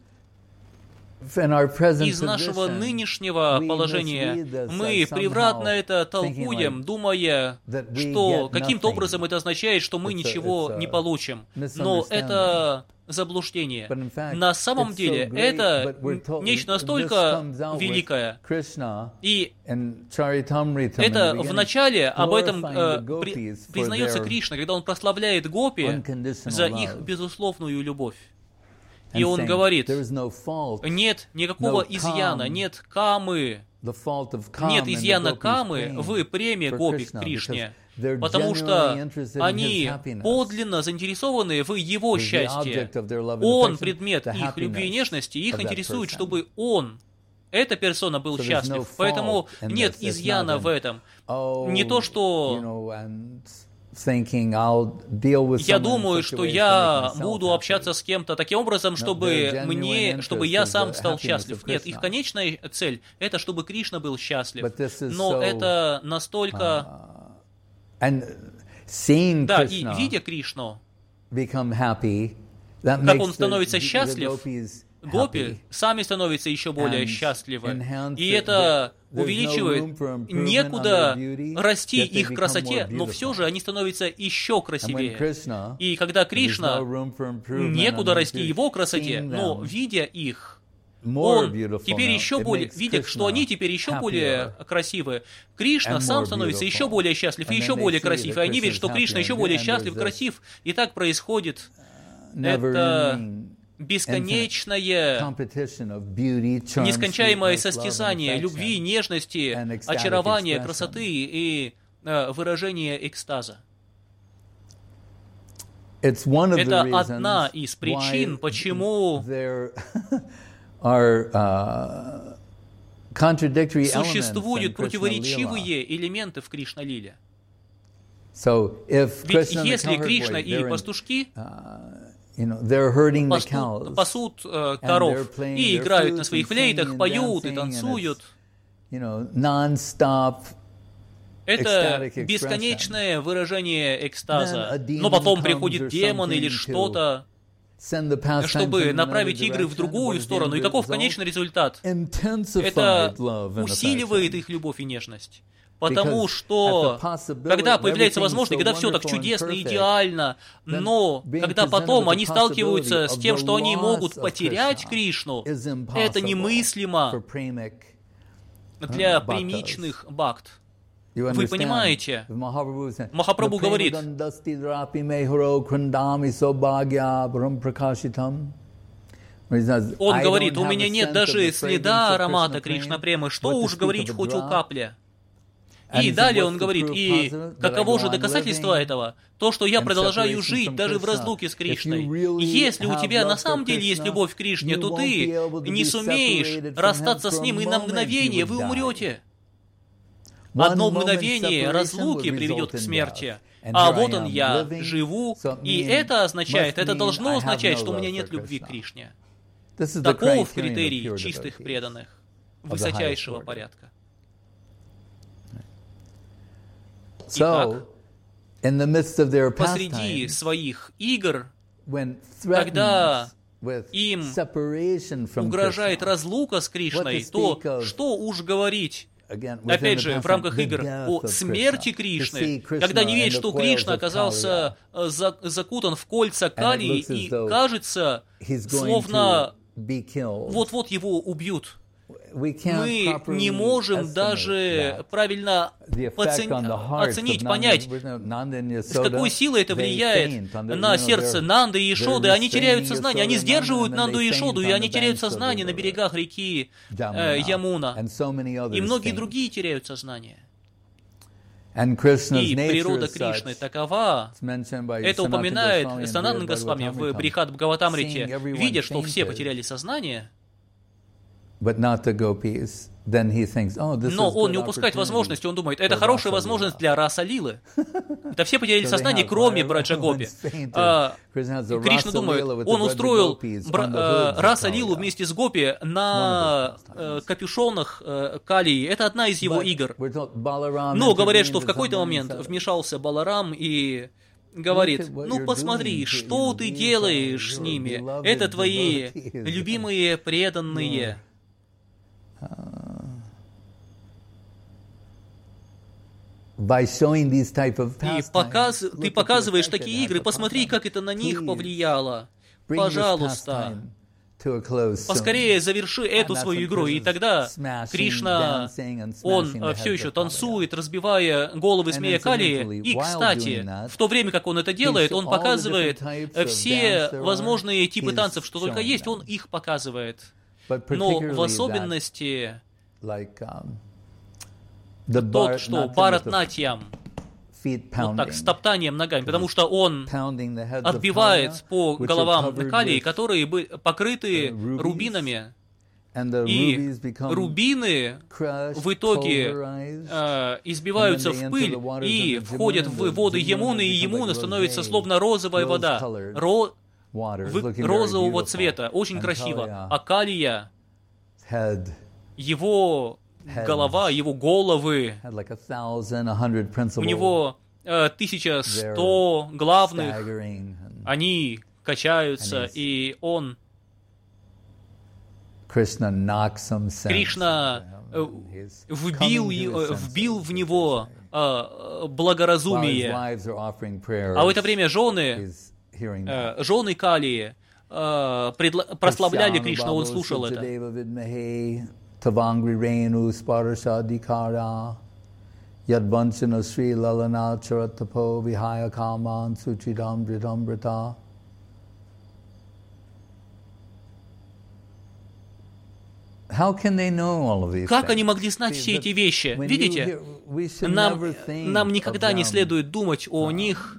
из нашего нынешнего положения мы превратно это толкуем, думая, что каким-то образом это означает, что мы ничего не получим. Но это заблуждение. На самом деле это нечто настолько великое. И это вначале об этом признается Кришна, когда он прославляет гопи за их безусловную любовь. И он говорит, нет никакого изъяна, нет камы, нет изъяна камы в преме гопи к Кришне, потому что они подлинно заинтересованы в его счастье. Он предмет их любви и нежности, и их интересует, чтобы он, эта персона, был счастлив. Поэтому нет изъяна в этом. Не то, что Я думаю, что я буду общаться с кем-то таким образом, чтобы я сам стал счастлив. Нет, их конечная цель — это чтобы Кришна был счастлив. Но это настолько... Да, и видя Кришну, как он становится счастлив, гопи сами становятся еще более счастливы. И это увеличивает, некуда расти их красоте, но все же они становятся еще красивее. И когда Кришна, некуда расти его красоте, но видя их, он теперь еще более, видя, что они теперь еще более красивы, Кришна сам становится еще более счастлив и еще более красив. И они видят, что Кришна еще более счастлив, красив. И так происходит это бесконечное, нескончаемое состязание любви, нежности, очарования, красоты и выражения экстаза. Это одна из причин, почему существуют противоречивые элементы в Кришна-лиле. Ведь если Кришна и пастушки пасут коров и играют на своих флейтах, поют и танцуют, это бесконечное выражение экстаза. Но потом приходит демон или что-то, чтобы направить игры в другую сторону. И каков конечный результат? Это усиливает их любовь и нежность. Потому что, когда появляется возможность, когда все так чудесно, идеально, но когда потом они сталкиваются с тем, что они могут потерять Кришну, это немыслимо для премичных бхакт. Вы понимаете? Махапрабху говорит, он говорит, у меня нет даже следа аромата Кришна-премы, что уж говорить хоть у капли. И далее он говорит, и каково же доказательство этого? То, что я продолжаю жить даже в разлуке с Кришной. Если у тебя на самом деле есть любовь к Кришне, то ты не сумеешь расстаться с ним, и на мгновение вы умрете. Одно мгновение разлуки приведет к смерти. А вот он я, живу, и это означает, это должно означать, что у меня нет любви к Кришне. Таков критерий чистых преданных, высочайшего порядка. Итак, посреди своих игр, когда им угрожает разлука с Кришной, то что уж говорить, опять же, в рамках игр о смерти Кришны, когда они видят, что Кришна оказался закутан в кольца Калии, и кажется, словно вот-вот его убьют. Мы не можем даже правильно оценить, понять, с какой силой это влияет на сердце Нанды и Ешоды. Они теряют сознание, они сдерживают Нанду и Ешоду, и они теряют сознание на берегах реки Ямуна. И многие другие теряют сознание. И природа Кришны такова, это упоминает Санатана Госвами в Брихат Бхагаватамрите, видя, что все потеряли сознание, но он не упускает возможности, он думает, это хорошая возможность для Раса Лилы. Это все потеряли сознание, кроме Браджа Гопи. Кришна думает, он устроил Раса Лилу вместе с Гопи на капюшонах Калии. Это одна из его игр. Но говорят, что в какой-то момент вмешался Баларам и говорит, ну посмотри, что ты делаешь с ними? Это твои любимые преданные. И ты показываешь такие игры, посмотри, как это на них повлияло. Пожалуйста, поскорее заверши эту свою игру, и тогда Кришна, он все еще танцует, разбивая головы змея Калии. И, кстати, в то время, как он это делает, он показывает все возможные типы танцев, что только есть, он их показывает. Но в особенности тот, что Бхаратнатьям, вот так, с топтанием ногами, потому что он отбивает по головам Калии, которые покрыты рубинами, И рубины в итоге избиваются в пыль и входят в воды Емуны, и Емуна становится словно розовая вода, розового цвета, очень красиво. А Калия, его голова, его головы, у него 1100 главных, они качаются, и он, Кришна, вбил в него благоразумие. А в это время жены Калии прославляли Кришну, он слушал это. Как они могли знать все эти вещи? Видите, нам никогда не следует думать о них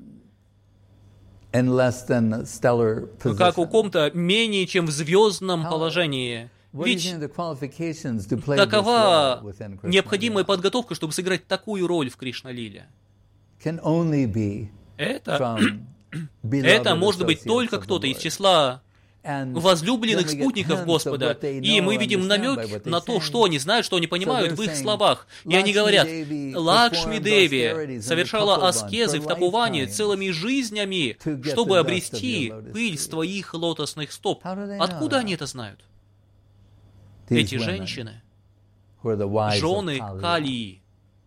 как о ком-то менее чем в звездном положении. Ведь такова необходимая подготовка, чтобы сыграть такую роль в Кришна-лиле. Это может быть только кто-то из числа возлюбленных спутников Господа. И мы видим намек на то, что они знают, что они понимают в их словах. И они говорят: Лакшми Деви совершала аскезы в тапуване целыми жизнями, чтобы обрести пыль с твоих лотосных стоп. Откуда они это знают? Эти женщины, жены Калии.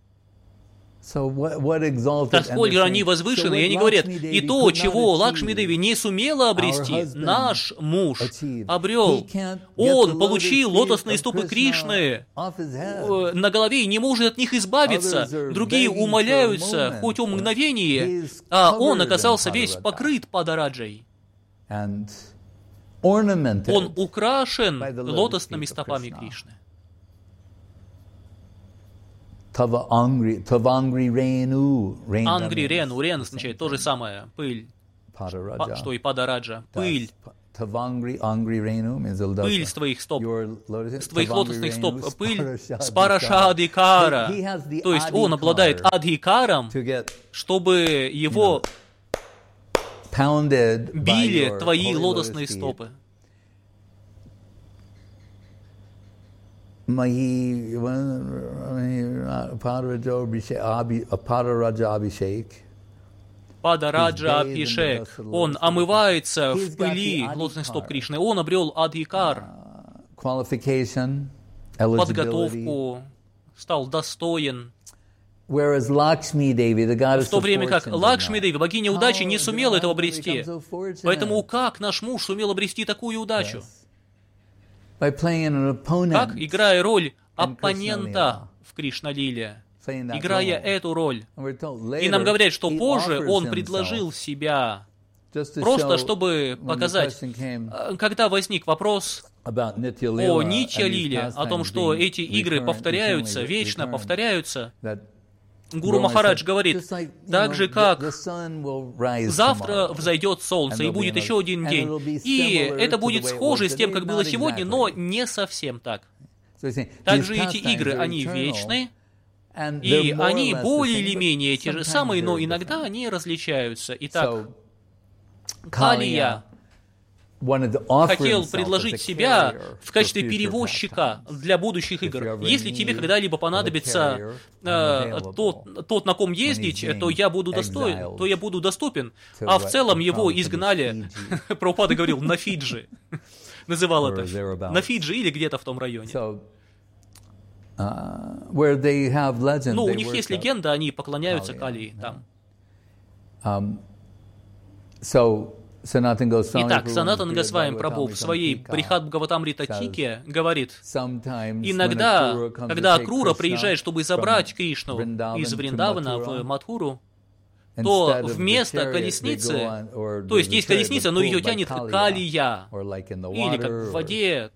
Так сколько они возвышены, и они говорят: и то, чего Лакшми Деви не сумела обрести, наш муж обрел. Он получил лотосные стопы Кришны на голове и не может от них избавиться. Другие умоляются хоть о мгновении, а он оказался весь покрыт падараджей. Он украшен лотосными стопами Кришны. Ангри Рену. Рен означает то же самое. Пыль. Что и Падараджа. Пыль. Пыль с твоих стоп. С твоих лотосных стоп. Пыль с Парашадикара. То есть он обладает адхикаром, чтобы его били твои лотосные стопы. Падараджа Абхишек. Он омывается в пыли лотосных стоп Кришны. Он обрел адхикар, подготовку, стал достоин. В то время как Лакшми Деви, богиня удачи, не сумела этого обрести. Поэтому как наш муж сумел обрести такую удачу? Как, играя роль оппонента в Кришна-лиле, играя эту роль. И нам говорят, что позже он предложил себя, просто чтобы показать, когда возник вопрос о Нитья-лиле, о том, что эти игры повторяются, вечно повторяются. Гуру Махарадж говорит: так же, как завтра взойдет солнце, и будет еще один день, и это будет схоже с тем, как было сегодня, но не совсем так. Также эти игры, они вечны, и они более или менее те же самые, но иногда они различаются. Итак, Калия хотел предложить себя в качестве перевозчика для будущих игр. Если тебе когда-либо понадобится тот, на ком ездить, то я буду доступен. А в целом его изгнали, Прабхупада говорил, на Фиджи. Называл это на Фиджи или где-то в том районе. Ну, у них есть легенда, они поклоняются Калии там. Итак, Санатан Госвами Прабху в своей Брихат Бхагаватамрита Тике говорит: иногда, когда Акрура приезжает, чтобы забрать Кришну из Вриндавана в Мадхуру, то вместо колесницы, то есть есть колесница, но ее тянет Калия, или как в воде.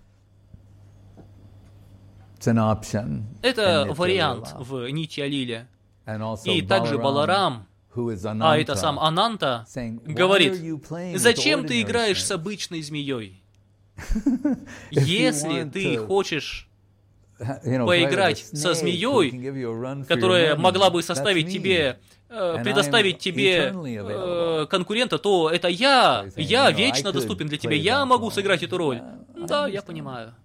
Это вариант в Нитья-лиле. И также Баларам, а это сам Ананта, говорит: зачем ты играешь с обычной змеей? Если ты хочешь поиграть со змеей, которая могла бы составить тебе, предоставить тебе конкурента, то это я вечно доступен для тебя, я могу сыграть эту роль. Да, я понимаю.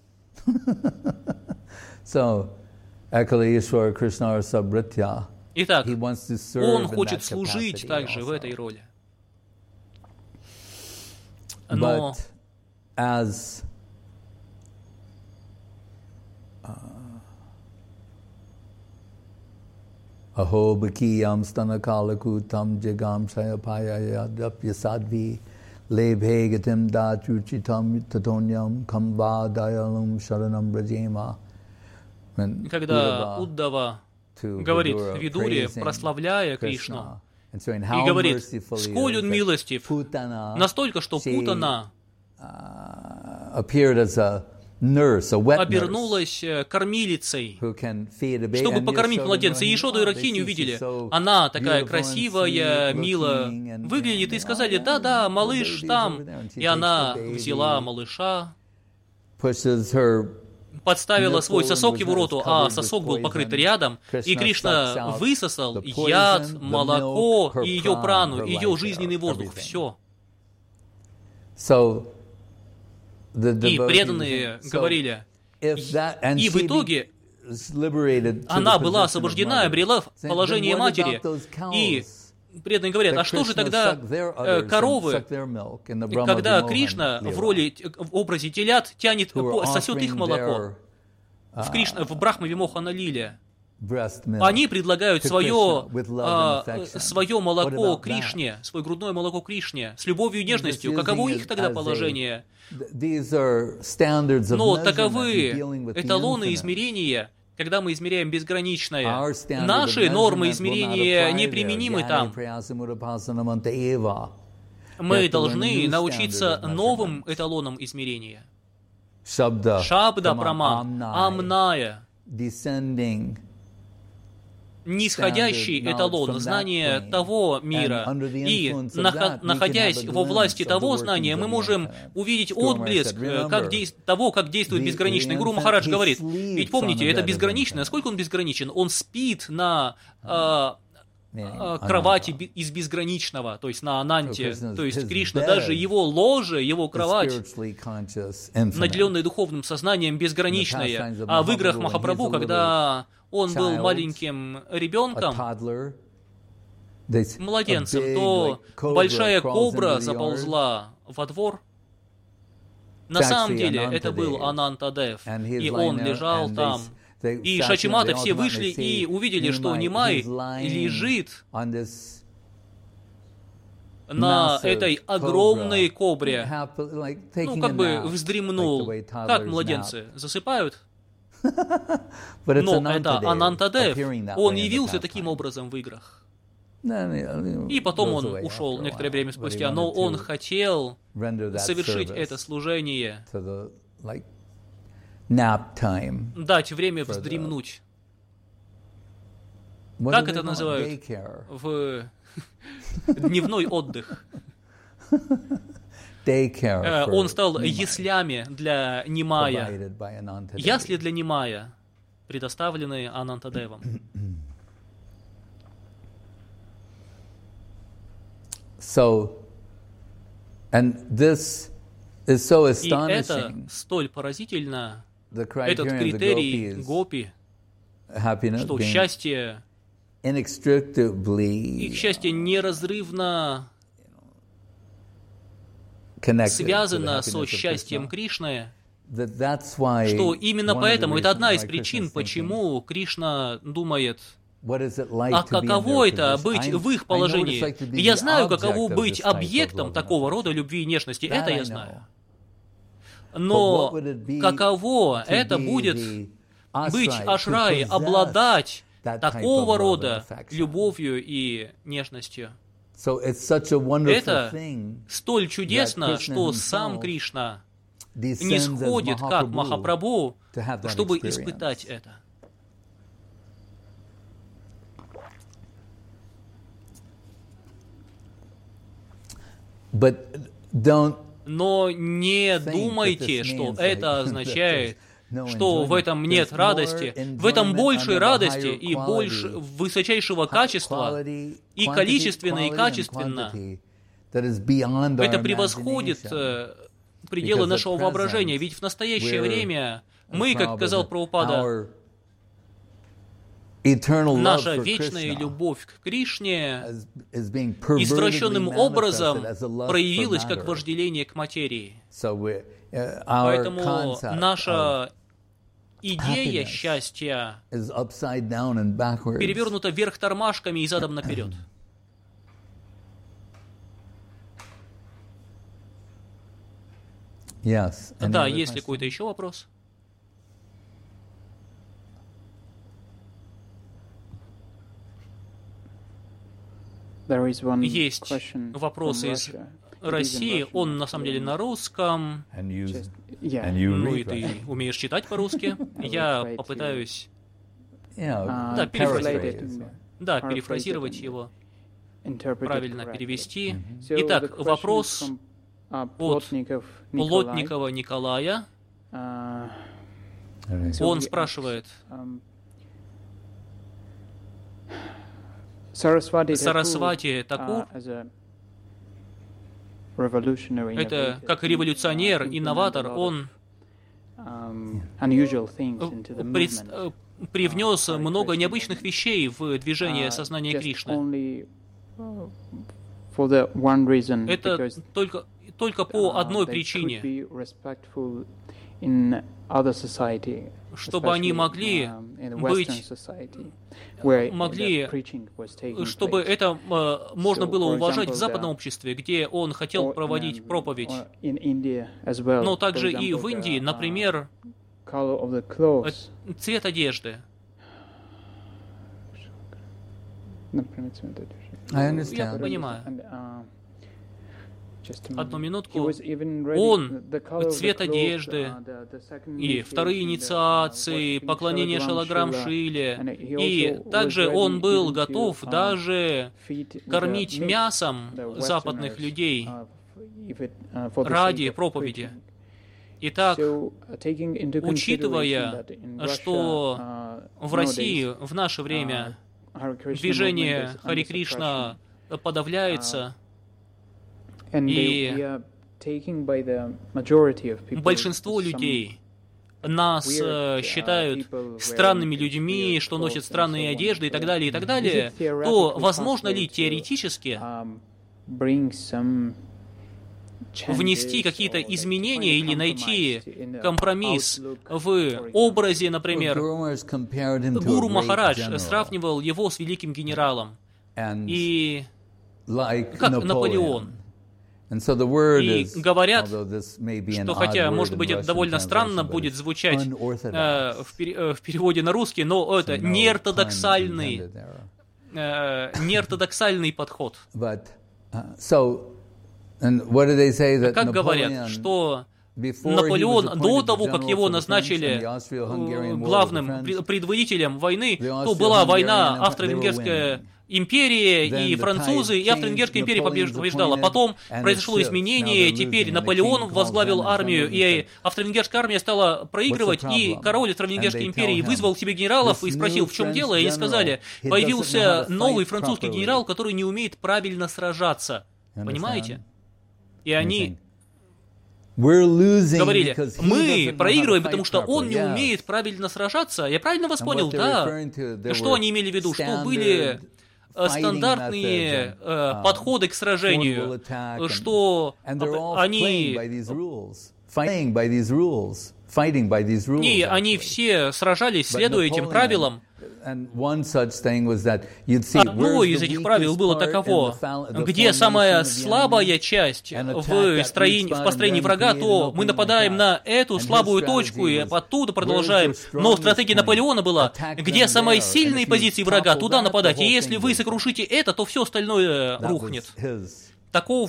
Итак, он хочет служить также в этой роли. Но Aho bakiyam stanakalakutam jagam sayapayayadapya sadvi lebhegatim dachuchitam tatonyam kambadayalum sharanam brajema. Когда Уддава говорит Видуре, прославляя Кришну, и говорит, сколь он милостив, настолько, что Путана обернулась кормилицей, чтобы покормить младенца. И Ешода и Рахини увидели, она такая красивая, милая выглядит, и сказали, да, малыш там. И она взяла малыша, подставила свой сосок его роту, а сосок был покрыт рядом, и Кришна высосал яд, молоко, и ее прану, ее жизненный воздух, все. И преданные говорили, и в итоге она была освобождена и обрела положение матери. И преданные говорят, а что же тогда коровы, когда Кришна в образе телят сосет их молоко в Брахма-Вимохана Лиле? Они предлагают свое молоко Кришне, свое грудное молоко Кришне, с любовью и нежностью. Каково их тогда положение? Но таковы эталоны измерения, когда мы измеряем безграничное. Наши нормы измерения неприменимы там. Мы должны научиться новым эталонам измерения. Шабда Прама, Амная. Нисходящий эталон знания того мира. И, находясь во власти того знания, мы можем увидеть отблеск того, как действует безграничный. Гуру Махарадж говорит, ведь помните, это безграничное. Насколько он безграничен? Он спит на кровати из безграничного, то есть на Ананте. То есть Кришна, даже его ложе, его кровать, наделенная духовным сознанием, безграничная. А в играх Махапрабху, когда он был маленьким ребенком, младенцем, то большая кобра заползла во двор. На самом деле это был Анантадев, и он лежал там. И Шачимата все вышли и увидели, что Нимай лежит на этой огромной кобре. Ну, как бы вздремнул, как младенцы засыпают. Но это Анантадев, он явился таким образом в играх. И потом он ушел некоторое время спустя, но он хотел совершить это служение, дать время вздремнуть. Как это называют? В дневной отдых. Он стал яслями для Нимая. Ясли для Нимая, предоставленные Анантадевом. И это столь поразительно, этот критерий гопи, что счастье, их счастье неразрывно связано со счастьем Кришны, что именно поэтому, это одна из причин, почему Кришна думает, а каково это быть в их положении? Я знаю, каково быть объектом такого рода любви и нежности, это я знаю. Но каково это будет быть ашрай, обладать такого рода любовью и нежностью? Это столь чудесно, что сам Кришна нисходит, как Махапрабху, чтобы испытать это. Но не думайте, что это означает, что в этом нет радости. В этом больше радости и больше высочайшего качества, и количественно, и качественно. Это превосходит пределы нашего воображения, ведь в настоящее время мы, как сказал Прабхупада, наша вечная любовь к Кришне извращенным образом проявилась как вожделение к материи. Поэтому наша идея счастья перевернута вверх тормашками и задом наперед. Да, есть ли какой-то еще вопрос? Есть вопрос из России, он на самом деле на русском. Ну и ты умеешь читать по-русски. Я попытаюсь перефразировать его, правильно перевести. Итак, вопрос от Плотникова Николая. Он спрашивает: Сарасвати Такур это как революционер, инноватор, он привнес много необычных вещей в движение сознания Кришны. Это только по одной причине, чтобы они могли быть, чтобы это можно было уважать в западном обществе, где он хотел проводить проповедь. Но также и в Индии, например, цвет одежды. Я понимаю. Одну минутку. Он, цвет одежды, и вторые инициации, поклонение Шалаграм Шиле, и также он был готов даже кормить мясом западных людей ради проповеди. Итак, учитывая, что в России в наше время движение Хари Кришна подавляется, и большинство людей нас считают странными людьми, что носят странные одежды и так далее, то возможно ли теоретически внести какие-то изменения или найти компромисс в образе, например, Гуру Махарадж сравнивал его с великим генералом, и как Наполеон. И говорят, что хотя, может быть, это довольно странно будет звучать в переводе на русский, но это неортодоксальный подход. Как говорят, что Наполеон до того, как его назначили главным предводителем войны, то была война Австро-Венгерская империя и французы, и Австро-Венгерская империя побеждала. Потом произошло изменение, теперь Наполеон возглавил армию, и Австро-Венгерская армия стала проигрывать, и король Австро-Венгерской империи вызвал к себе генералов и спросил, в чем дело, и они сказали, появился новый французский генерал, который не умеет правильно сражаться. Понимаете? И они говорили, мы проигрываем, потому что он не умеет правильно сражаться. Я правильно вас понял? Да. Что они имели в виду? Что были стандартные подходы к сражению, что они... И они все сражались, следуя этим правилам. Одно из этих правил было таково: где самая слабая часть в построении врага, то мы нападаем на эту слабую точку и оттуда продолжаем. Но стратегия Наполеона была: где самые сильные позиции врага, туда нападать. И если вы сокрушите это, то все остальное рухнет. Такова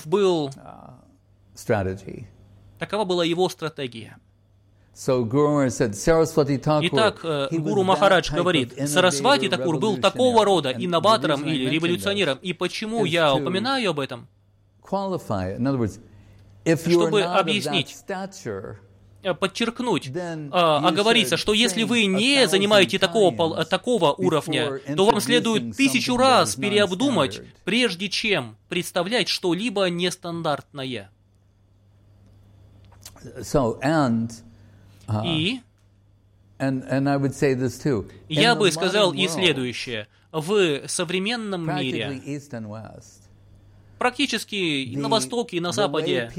была его стратегия. Итак, Гуру Махарадж говорит, Сарасвати Такур был такого рода инноватором или революционером. И почему я упоминаю об этом? чтобы объяснить, подчеркнуть, оговориться, что если вы не занимаете такого уровня, то вам следует 1000 раз переобдумать, прежде чем представлять что-либо нестандартное. И я бы сказал и следующее. В современном мире, практически и на Востоке, и на Западе,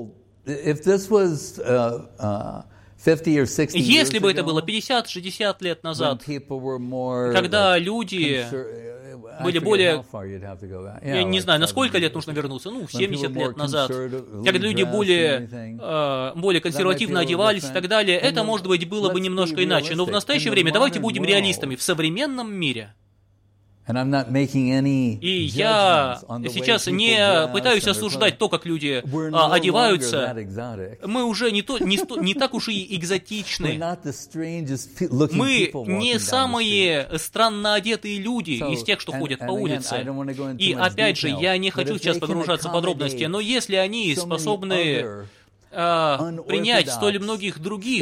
если бы это было 50-60 лет назад, когда люди были более... Я не знаю, на сколько лет нужно вернуться, 70 лет назад, когда люди более консервативно одевались и так далее, это, может быть, было бы немножко иначе. Но в настоящее время, давайте будем реалистами, в современном мире... И я сейчас не пытаюсь осуждать то, как люди одеваются. Мы уже не так уж и экзотичны. Мы не самые странно одетые люди из тех, что ходят по улице. И опять же, я не хочу сейчас погружаться в подробности, но если они способны принять столь многих других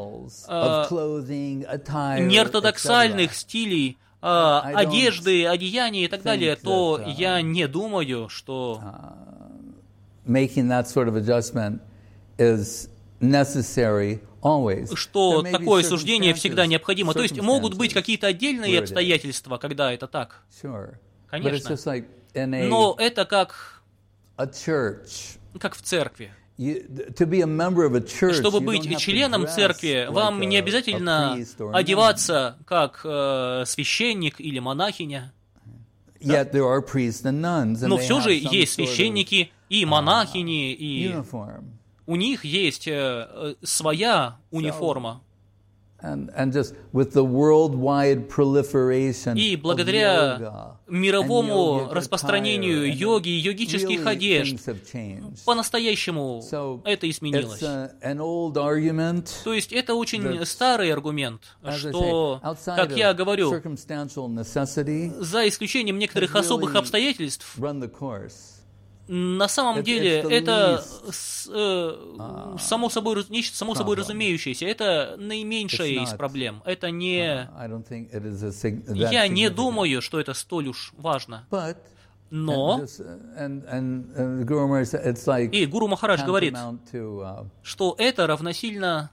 неортодоксальных стилей, одежды, одеяния и так далее, то я не думаю, что такое суждение всегда необходимо. То есть могут быть какие-то отдельные обстоятельства, когда это так. Конечно. Но это как в церкви. Чтобы быть членом церкви, вам не обязательно одеваться как священник или монахиня. Да? Но все же есть священники и монахини, и у них есть своя униформа. И благодаря мировому распространению йоги и йогических одежд, по-настоящему это изменилось. То есть это очень старый аргумент, что, как я говорю, за исключением некоторых особых обстоятельств, на самом деле это само собой разумеющееся, это наименьшая из проблем. Это не... Я не думаю, что это столь уж важно. Но... И Гуру Махарадж говорит, что это равносильно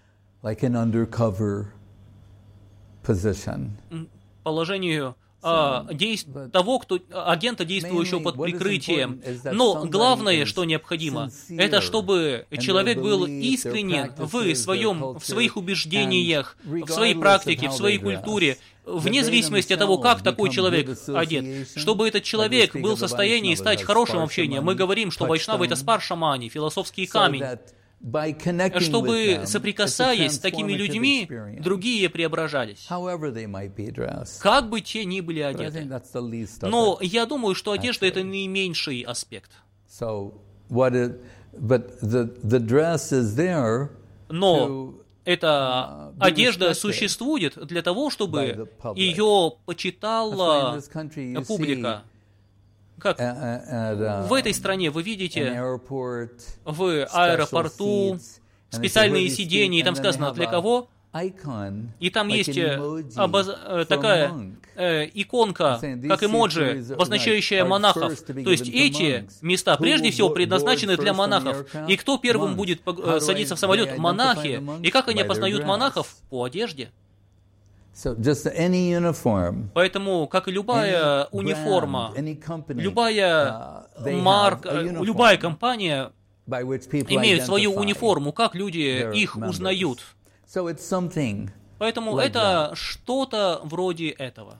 положению того, агента, действующего под прикрытием. Но главное, что необходимо, это чтобы человек был искренен в своих убеждениях, в своей практике, в своей культуре, вне зависимости от того, как такой человек одет. Чтобы этот человек был в состоянии стать хорошим общением. Мы говорим, что вайшнавы — это спаршамани, философский камень. Чтобы, соприкасаясь с такими людьми, другие преображались. Как бы те ни были одеты. Но я думаю, что одежда — это наименьший аспект. Но эта одежда существует для того, чтобы ее почитала публика. Как в этой стране вы видите в аэропорту специальные сиденья, и там сказано для кого, и там есть такая иконка, как эмоджи, обозначающая монахов. То есть эти места прежде всего предназначены для монахов. И кто первым будет садиться в самолет? Монахи. И как они опознают монахов? По одежде. Поэтому, как и любая униформа, любая марка, любая компания имеет свою униформу, как люди их узнают. Поэтому это что-то вроде этого.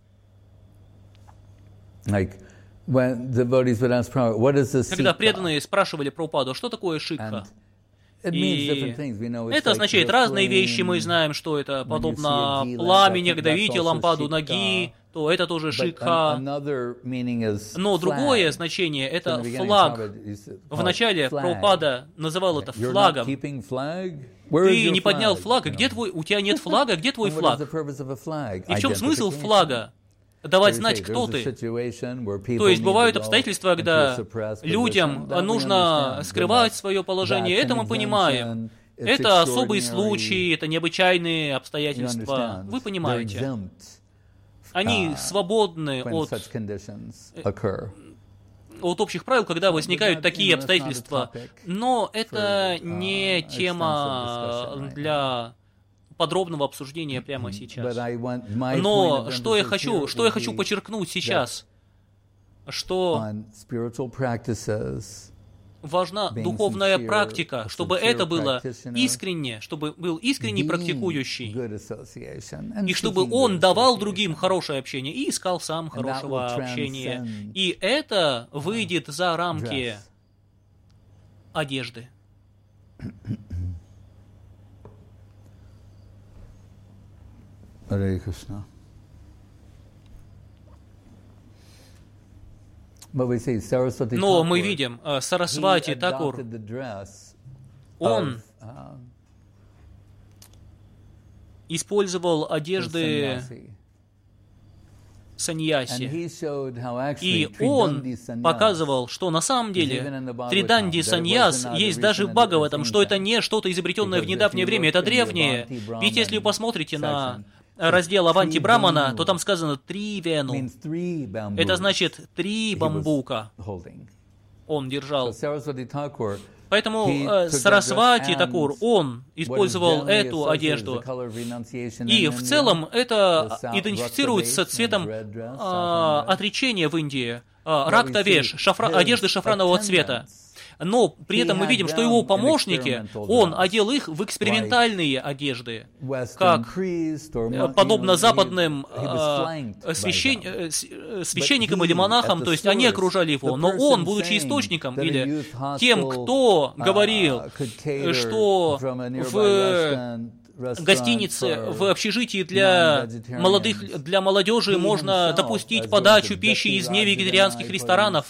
Когда преданные спрашивали Прабхупаду, что такое шикха? И это означает разные вещи, мы знаем, что это подобно пламени, когда видите лампаду ноги, то это тоже шикха. Но другое значение — это флаг. Вначале Прабхупада называл это флагом. Ты не поднял флаг, у тебя нет флага, где твой флаг? И в чем смысл флага? давать знать, кто ты. То есть бывают обстоятельства, когда людям нужно скрывать свое положение. Это мы понимаем. Это особый случай, это необычайные обстоятельства. Вы понимаете. Они свободны от общих правил, когда возникают такие обстоятельства. Но это не тема для подробного обсуждения прямо сейчас. Но что я хочу подчеркнуть сейчас, что важна духовная практика, чтобы это было искренне, чтобы был искренний практикующий, и чтобы он давал другим хорошее общение и искал сам хорошего общения. И это выйдет за рамки одежды. Харе Кришна. Но мы видим, Сарасвати Такур, он использовал одежды саньяси. И он показывал, что на самом деле Триданди саньяс есть даже в Бхагаватам, что это не что-то изобретенное в недавнее время, это древнее. Ведь если вы посмотрите на раздел Аванти Брамана, то там сказано 3 вену. Это значит 3 бамбука он держал. Поэтому Сарасвати Такур, он использовал эту одежду. И в целом это идентифицируется с цветом отречения в Индии. Рактавеш, одежды шафранового цвета. Но при этом мы видим, что его помощники, он одел их в экспериментальные одежды, как подобно западным священникам или монахам, то есть они окружали его, но он, будучи источником, или тем, кто говорил, что в гостинице, в общежитии для молодежи можно допустить подачу пищи из невегетарианских ресторанов.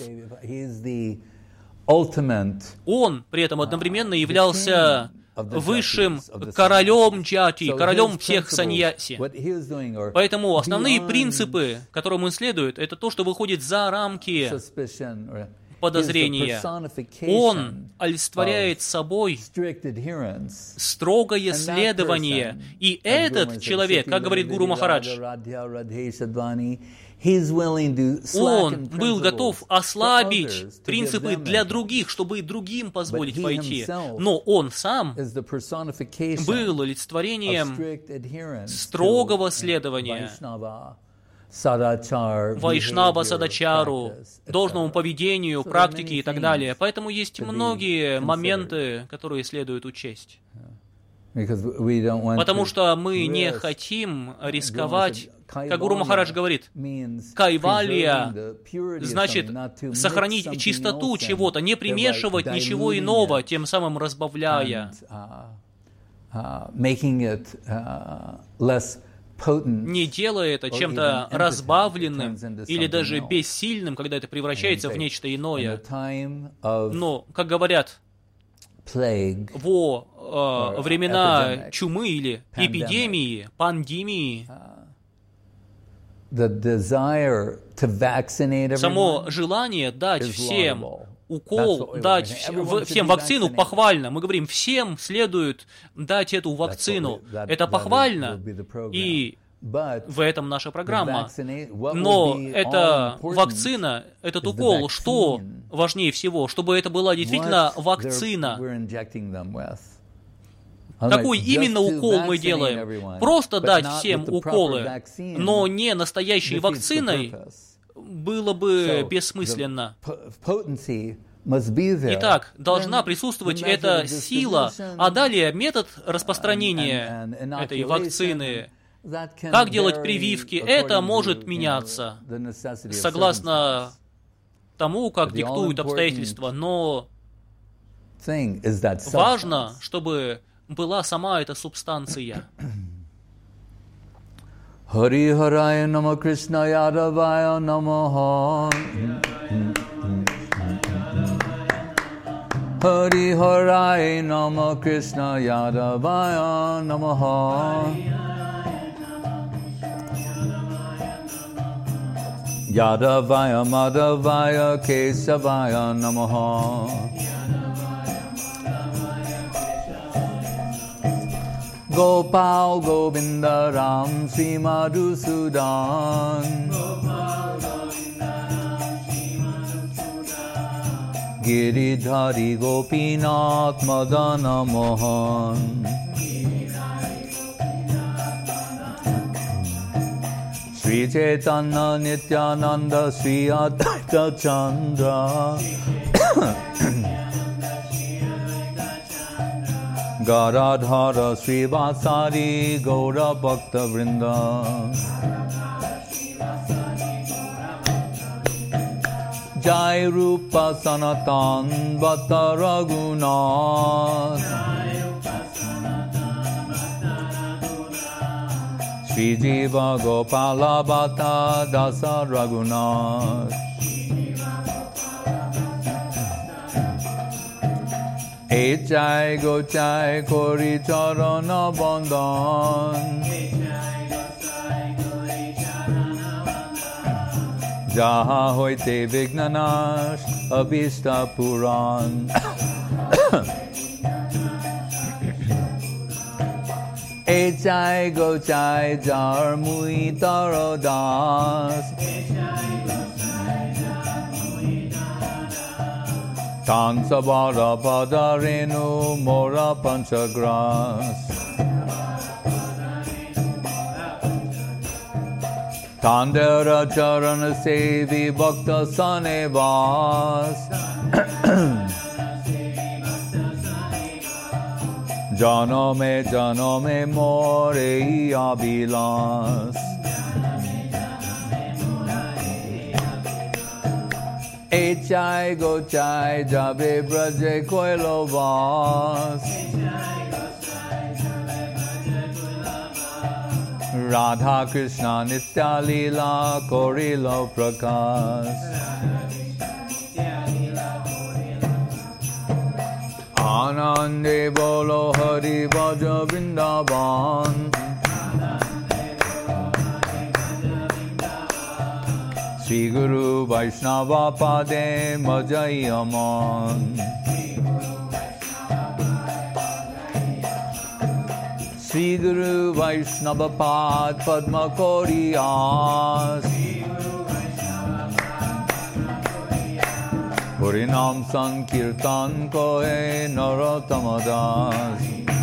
Он при этом одновременно являлся высшим королем джати, королем всех саньяси. Поэтому основные принципы, которым он следует, это то, что выходит за рамки подозрения. Он олицетворяет собой строгое следование. И этот человек, как говорит Гуру Махарадж, он был готов ослабить принципы для других, чтобы другим позволить войти. Но он сам был олицетворением строгого следования Вайшнава Садачару, должному поведению, практике и так далее. Поэтому есть многие моменты, которые следует учесть. Потому что мы не хотим рисковать, как Гуру Махарадж говорит, кайвалия значит сохранить чистоту чего-то, не примешивать ничего иного, тем самым разбавляя, не делая это чем-то разбавленным или даже бессильным, когда это превращается в нечто иное. Но, как говорят, во времена чумы или эпидемии, пандемии, само желание дать всем укол, дать всем вакцину похвально. Мы говорим, всем следует дать эту вакцину. Это похвально, и в этом наша программа. Но эта вакцина, этот укол, что важнее всего? Чтобы это была действительно вакцина. Какой именно укол мы делаем? Просто дать всем уколы, но не настоящей вакциной, было бы бессмысленно. Итак, должна присутствовать эта сила, а далее метод распространения этой вакцины, как делать прививки, это может меняться согласно тому, как диктуют обстоятельства, но важно, чтобы была сама эта субстанция. Хари Харая Нама Кришна Ядавая Намаха. Хари Харая Нама Кришна Ядавая Намаха. Yadavaya Madhavaya Kesavaya Namaha. Gopal Govinda Ram Sri Madhusudan. Giridhari Gopinath Madana Mohan. Sri Chaitanya Nityananda Sri Advaita Chandra. Garadhara Sri Vasari Gaura Bhakta Vrinda. Jai Rupa Sanatan Bhatta Raghunath. Sri Jiva Gopala Bhatta Dasa Raghunath. Echai Gochai Kori Charana Bandhan. Jaha Hoite Vignanash Abhishta Puran. Echai Gochai Jar Mui Tarodas. Tansavara Padarenu Mora Panchagras. Tandera Charana Sevi Bhakta Sanevas. Janome More Abhilas. Echai Gochai Jabe Braje Koilovas. Radha Krishna Nitya Leela Korilo Prakash. Anande Bolo Hari Bhaja Vrindavan. Sri Guru Vaishnava Pade Majayaman. Sri Guru Vaishnava Pad Padma Koriyas. Harinam Sankirtan Kohe Narottamadas.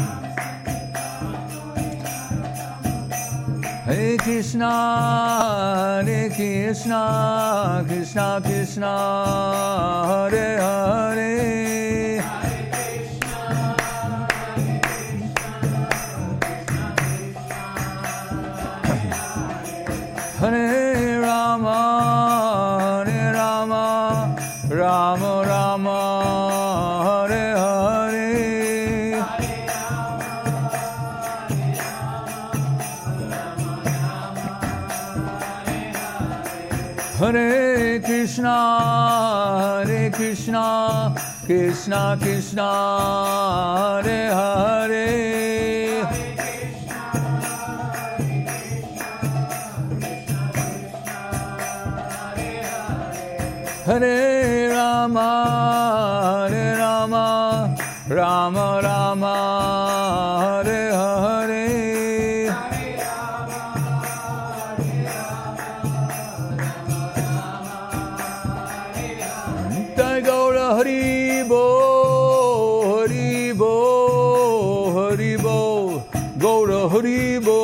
Hare Krishna, Hare Krishna, Krishna Krishna, Hare Hare. Hare Rama, Hare Rama, Rama Rama, Hare Hare. Hare Krishna, Hare Krishna, Krishna Krishna, Hare Hare. Hare Rama, Hare Rama, Rama Rama, Hare Hare. Jai Gaura Hari Bo, Hari Bo, Hari Bo, Gaura Hari Bo.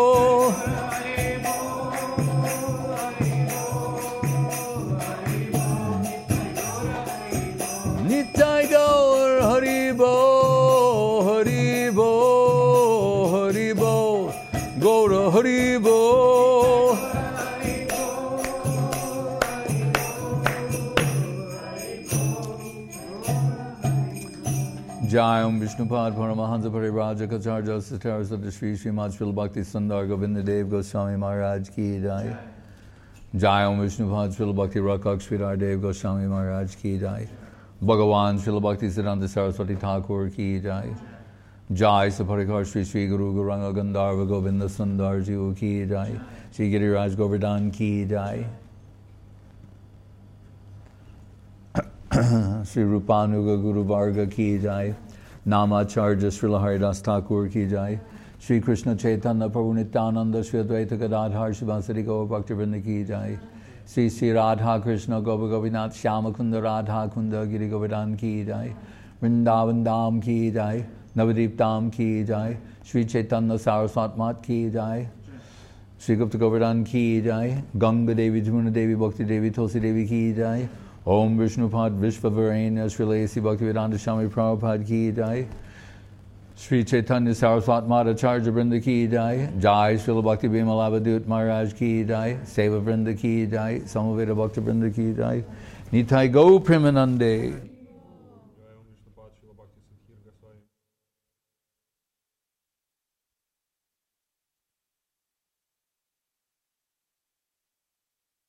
Nitai Gaur Hari Bo, Hari Bo, Hari Bo, Gaura Hari Bo. Jai Om Vishnupad Paramahansa Parivraja Kacharya Satara Sada Shri Srimad Srila Bhakti Sundar Govinda Dev Goswami Maharaj Ki Jai. Jai Om Vishnupad Srila Bhakti Rakak Sridhar Dev Goswami Maharaj Ki Jai. Bhagavan Srila Bhakti Siddhanta Saraswati Thakur Ki Jai. Jai Saparikar Shri Shri Guru Gauranga Gandharva Govinda Sundar Ji Ki Jai. Shri Giriraj Govardhan Ki Jai. Sri Rupanuga Guru Varga ki jai, Namacharya Srila Haridas Thakur ki jai, Sri Krishna Chaitanya Prabhu Nityananda Sri Advaita Gadadhar Shivasari Gaur Bhaktivinoda ki jai, Sri Sri Radha Krishna Gopa Gopinath Shyama Kunda Radha Kunda Giri Govardhan ki jai, Vrindavan Dham ki jai, Navadip Dham ki jai, Sri Chaitanya Saraswat Mat ki jai, Sri Gupta Govardhan ki jai, Ganga Devi Jamuna Devi Bhakti Devi Tulsi Devi ki jai, Om Vishnupad Vishvavarena Sri Lasi Bhaktivedanta Swami Prabhupada ki jai, Sri Chaitanya Saraswat Mata Charja Vrinda ki jai, Jai Srila Bhakti Bimalabhadut Maharaj ki jai, Seva Vrinda ki jai, Samaveda Bhakti Vrinda ki jai, Nitai Go Premanande.